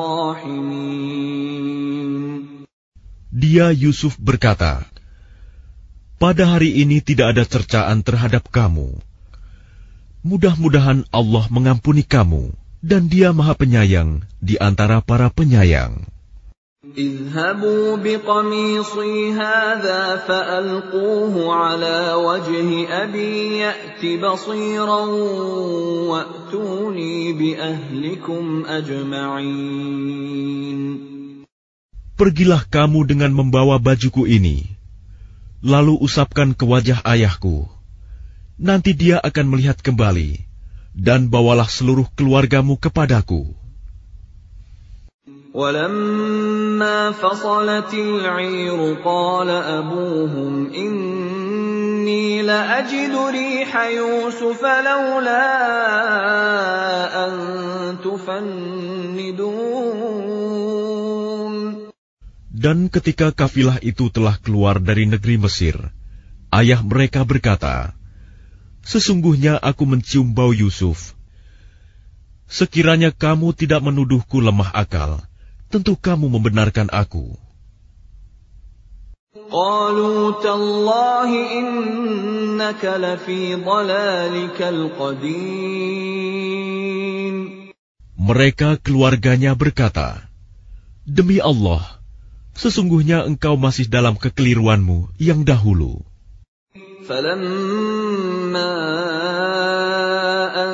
الراحمين. Dia Yusuf berkata, "Pada hari ini tidak ada cercaan terhadap kamu. Mudah-mudahan Allah mengampuni kamu, dan Dia Maha Penyayang di antara para penyayang." اذهبوا بقميصي هذا فألقوه على وجه أبي يأت بصيرا وأتوني بأهلكم أجمعين. Pergilah kamu dengan membawa bajuku ini, lalu usapkan ke wajah ayahku. Nanti dia akan melihat kembali, dan bawalah seluruh keluargamu kepadaku. ولما فصلت العير قال أبوهم إني لأجد ريح يوسف لولا أن تفندون. Dan ketika kafilah itu telah keluar dari negeri Mesir, ayah mereka berkata, "Sesungguhnya aku mencium bau Yusuf. Sekiranya kamu tidak menuduhku lemah akal, tentu kamu membenarkan aku." قالوا تالله إنك لفي ضلالك القديم. Mereka keluarganya berkata, "Demi Allah, sesungguhnya engkau masih dalam kekeliruanmu yang dahulu." فلما أن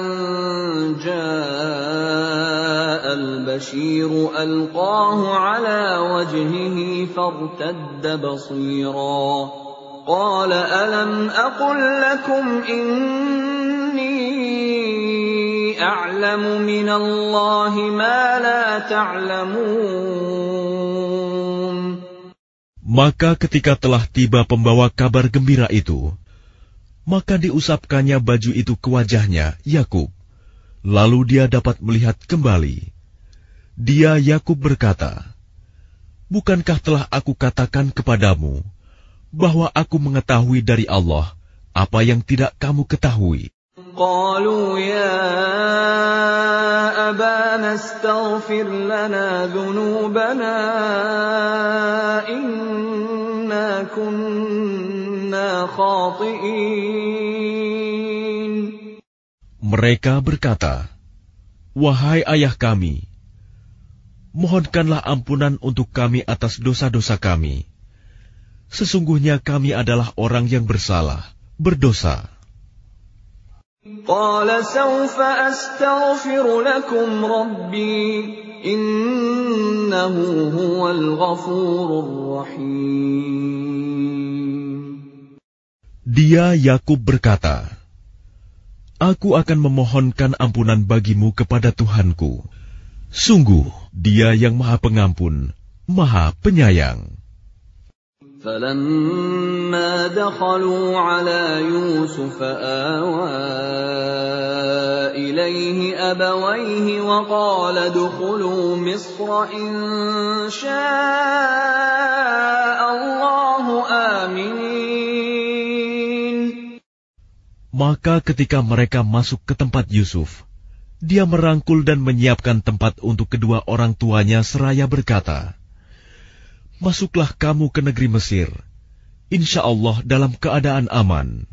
جاء البشير ألقاه على وجهه فارتد بصيرا قال ألم أقل لكم إني أعلم من الله ما لا تعلمون. Maka ketika telah tiba pembawa kabar gembira itu, maka diusapkannya baju itu ke wajahnya, Yakub. Lalu dia dapat melihat kembali. Dia Yakub berkata, "Bukankah telah aku katakan kepadamu bahwa aku mengetahui dari Allah apa yang tidak kamu ketahui?" قالوا يا أبانا استغفر لنا ذنوبنا إنا كنا خاطئين. Mereka berkata, "Wahai ayah kami, mohonkanlah ampunan untuk kami atas dosa-dosa kami. Sesungguhnya kami adalah orang yang bersalah, berdosa." قال سوف أستغفر لكم ربي إنه هو الغفور الرحيم. Dia Yakub berkata, "Aku akan memohonkan ampunan bagimu kepada Tuhanku. Sungguh, Dia yang Maha Pengampun, Maha Penyayang." فلما دخلوا على يوسف آوى إليه أبويه وقال ادخلوا مصر إن شاء الله آمنين. Maka ketika mereka masuk ke tempat Yusuf, dia merangkul dan menyiapkan tempat untuk kedua orang tuanya seraya berkata, "Masuklah kamu ke negeri Mesir, insya Allah dalam keadaan aman."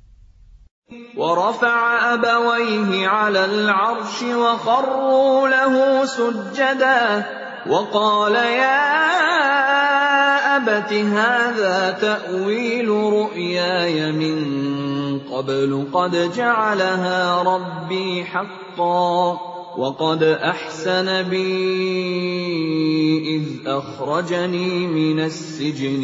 ورفع أبويه على العرش وخروا له سجدا وقال يا أبت هذا تأويل رؤياي من قبل قد جعلها ربي حقا وقد أحسن بي إذ أخرجني من السجن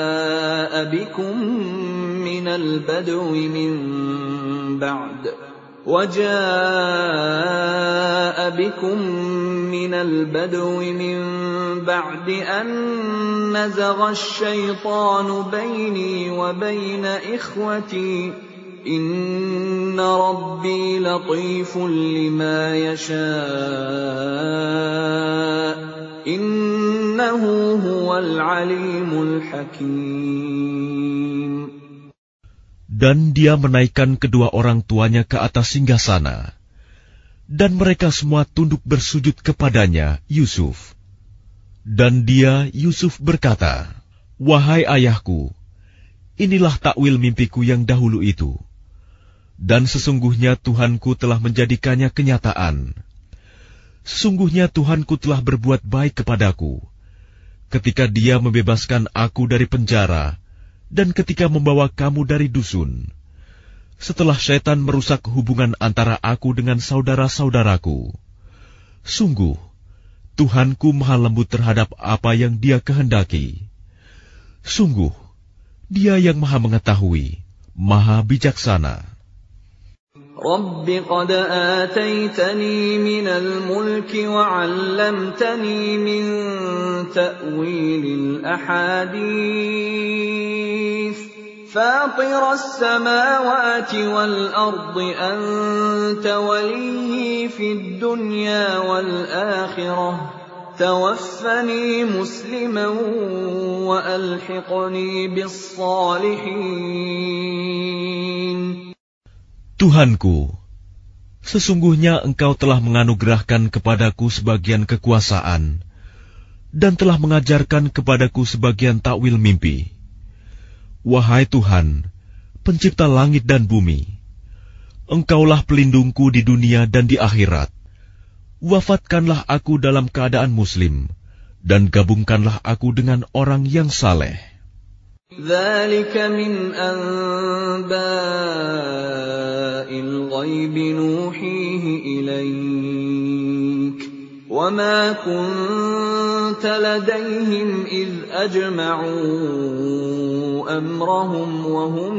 وجاء بكم من البدو من بعد وَجَاءَ بِكُم مِّنَ الْبَدْوِ مِن بَعْدِ أَن نَّزَغَ الشَّيْطَانُ بَيْنِي وَبَيْنَ إِخْوَتِي إِنَّ رَبِّي لَطِيفٌ لِّمَا يَشَاءُ إِنَّهُ هُوَ الْعَلِيمُ الْحَكِيمُ. Dan dia menaikkan kedua orang tuanya ke atas singgasana, dan mereka semua tunduk bersujud kepadanya, Yusuf. Dan dia, Yusuf, berkata, "Wahai ayahku, inilah takwil mimpiku yang dahulu itu. Dan sesungguhnya Tuhanku telah menjadikannya kenyataan. Sesungguhnya Tuhanku telah berbuat baik kepadaku, ketika Dia membebaskan aku dari penjara, dan ketika membawa kamu dari dusun, setelah syaitan merusak hubungan antara aku dengan saudara-saudaraku. Sungguh, Tuhanku maha lembut terhadap apa yang Dia kehendaki. Sungguh, Dia yang maha mengetahui, maha bijaksana." رَبِّ قَدْ آتَيْتَنِي مِنَ الْمُلْكِ وَعَلَّمْتَنِي مِن تَأْوِيلِ الْأَحَادِيثِ فَاطِرَ السَّمَاوَاتِ وَالْأَرْضِ أَنتَ وَلِيِّي فِي الدُّنْيَا وَالْآخِرَةِ تَوَفَّنِي مُسْلِمًا وَأَلْحِقْنِي بِالصَّالِحِينَ. Tuhanku, sesungguhnya Engkau telah menganugerahkan kepadaku sebagian kekuasaan, dan telah mengajarkan kepadaku sebagian takwil mimpi. Wahai Tuhan, pencipta langit dan bumi, Engkaulah pelindungku di dunia dan di akhirat. Wafatkanlah aku dalam keadaan muslim, dan gabungkanlah aku dengan orang yang saleh. ذَلِكَ مِنْ أَنْبَاءِ الْغَيْبِ نُوحِيهِ إِلَيْكَ وَمَا كُنْتَ لَدَيْهِمْ إِذْ أَجْمَعُوا أَمْرَهُمْ وَهُمْ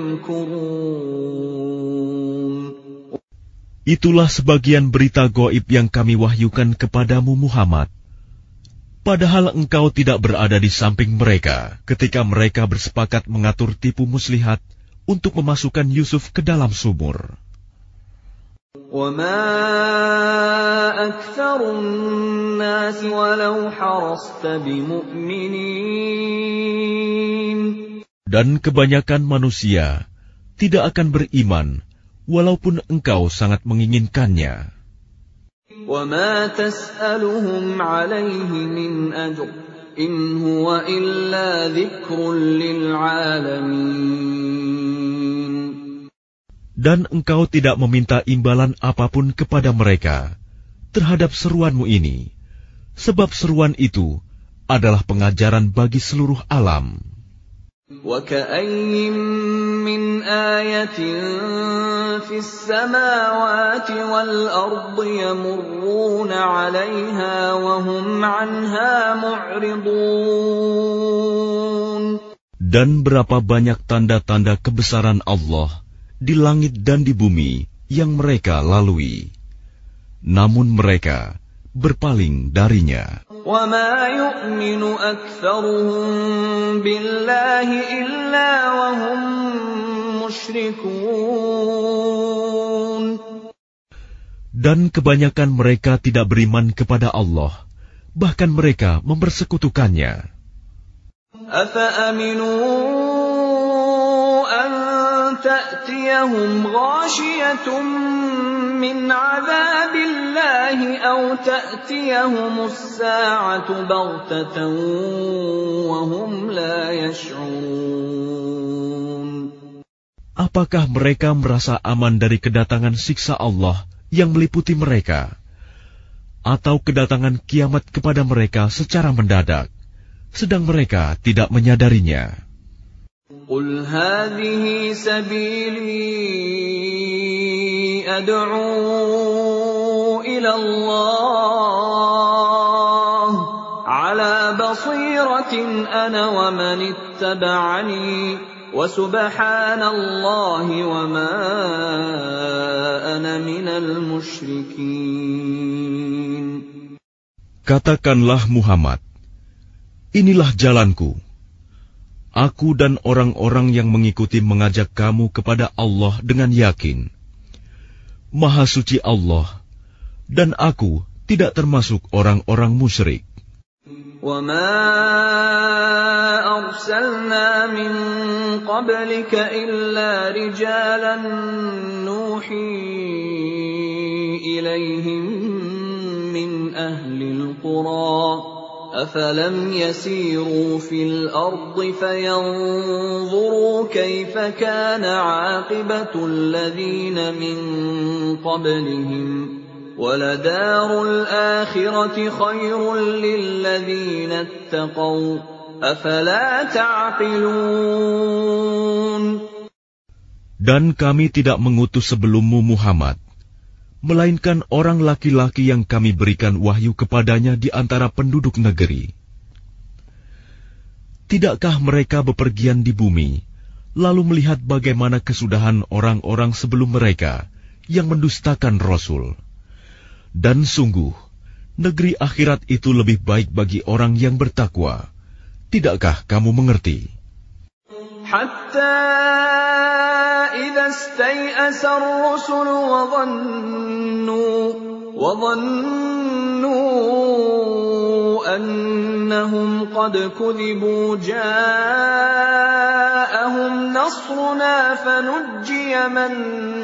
يَمْكُرُونَ. Itulah sebagian berita gaib yang kami wahyukan kepadamu Muhammad. Padahal engkau tidak berada di samping mereka ketika mereka bersepakat mengatur tipu muslihat untuk memasukkan Yusuf ke dalam sumur. وَمَا أَكْثَرُ النَّاسِ وَلَوْ حَرَصْتَ بِمُؤْمِنِينَ. Dan kebanyakan manusia tidak akan beriman walaupun engkau sangat menginginkannya. وَمَا تَسْأَلُهُمْ عَلَيْهِ مِنْ أَجْرٍ إِنْ هُوَ إِلَّا ذِكْرٌ لِلْعَالَمِينَ. Dan engkau tidak meminta imbalan apapun kepada mereka terhadap seruanmu ini, sebab seruan itu adalah pengajaran bagi seluruh alam. وَكَأَيِّن مِّنْ آيَةٍ فِي السَّمَاوَاتِ وَالْأَرْضِ يَمُرُّونَ عَلَيْهَا وَهُمْ عَنْهَا مُعْرِضُونَ. Dan berapa banyak tanda-tanda kebesaran Allah di langit dan di bumi yang mereka lalui, namun mereka berpaling darinya. وَمَا يُؤْمِنُ أَكْثَرُهُم بِاللَّهِ إِلَّا وَهُم مُشْرِكُونَ. Dan kebanyakan mereka tidak beriman kepada Allah, bahkan mereka mempersekutukannya. أَفَأَمِنُوا أَن تَأْتِيَهُمْ غَاشِيَةٌ مِّنْ عَذَابِ اللَّهِ أَوْ تَأْتِيَهُمُ السَّاعَةُ بَغْتَةً وَهُمْ لَا يَشْعُرُونَ. Apakah mereka merasa aman dari kedatangan siksa Allah yang meliputi mereka, atau kedatangan kiamat kepada mereka secara mendadak, sedang mereka tidak menyadarinya? قُلْ هَٰذِهِ سَبِيلِي أَدْعُو إِلَى اللَّهِ عَلَىٰ بَصِيرَةٍ أَنَا وَمَنِ اتَّبَعَنِي wa subhanallahi wa ma ana minal musyrikin. Katakanlah Muhammad, inilah jalanku. Aku dan orang-orang yang mengikuti mengajak kamu kepada Allah dengan yakin. Maha suci Allah, dan aku tidak termasuk orang-orang musyrik. وَمَا أَرْسَلْنَا مِن قَبْلِكَ إِلَّا رِجَالًا نُوحِي إِلَيْهِم مِّنْ أَهْلِ الْقُرَىٰ أَفَلَمْ يَسِيرُوا فِي الْأَرْضِ فَيَنظُرُوا كَيْفَ كَانَ عَاقِبَةُ الَّذِينَ مِن قَبْلِهِمْ وَلَدَارُ الْآخِرَةِ خَيْرٌ لِّلَّذِينَ اتَّقَوْا أَفَلَا تَعْقِلُونَ. Dan kami tidak mengutus sebelummu Muhammad, melainkan orang laki-laki yang kami berikan wahyu kepadanya di antara penduduk negeri. Tidakkah mereka bepergian di bumi, lalu melihat bagaimana kesudahan orang-orang sebelum mereka yang mendustakan Rasul? Dan sungguh, negeri akhirat itu lebih baik bagi orang yang bertakwa. Tidakkah kamu mengerti? Hatta idza istay'asa ar-rusul wa dhannu annahum qad kudhibu ja'ahum nasruna fanujjiya man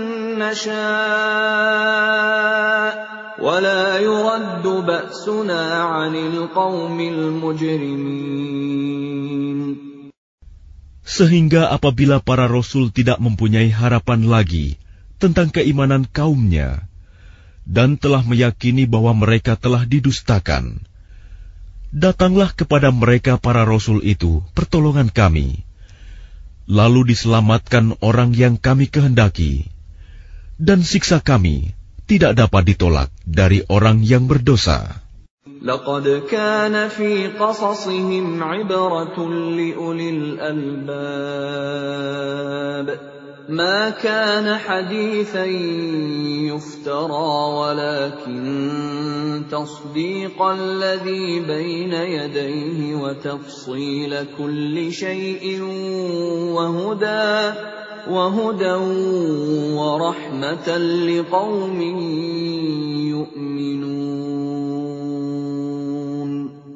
nasha' وَلَا يُرَدُّ بَأْسُنَا عَنِ الْقَوْمِ الْمُجْرِمِينَ. Sehingga apabila para rasul tidak mempunyai harapan lagi tentang keimanan kaumnya dan telah meyakini bahwa mereka telah didustakan, datanglah kepada mereka para rasul itu pertolongan kami, lalu diselamatkan orang yang kami kehendaki, dan siksa kami tidak dapat ditolak dari orang yang berdosa. لَقَدْ كَانَ فِي قَصَصِهِمْ عِبْرَةٌ لِأُولِي الْأَلْبَابِ مَا كَانَ حَدِيثًا يُفْتَرَى وَلَكِنْ تَصْدِيقَ الَّذِي بَيْنَ يَدَيْهِ وَتَفْصِيلَ كُلِّ شَيْءٍ وَهُدًى وَرَحْمَةً لِقَوْمٍ يُؤْمِنُونَ.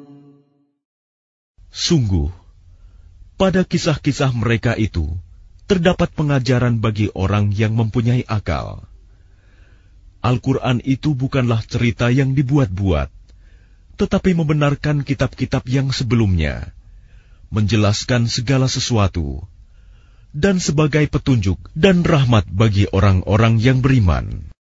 Sungguh, pada kisah-kisah mereka itu terdapat pengajaran bagi orang yang mempunyai akal. Al-Quran itu bukanlah cerita yang dibuat-buat, tetapi membenarkan kitab-kitab yang sebelumnya, menjelaskan segala sesuatu, dan sebagai petunjuk dan rahmat bagi orang-orang yang beriman.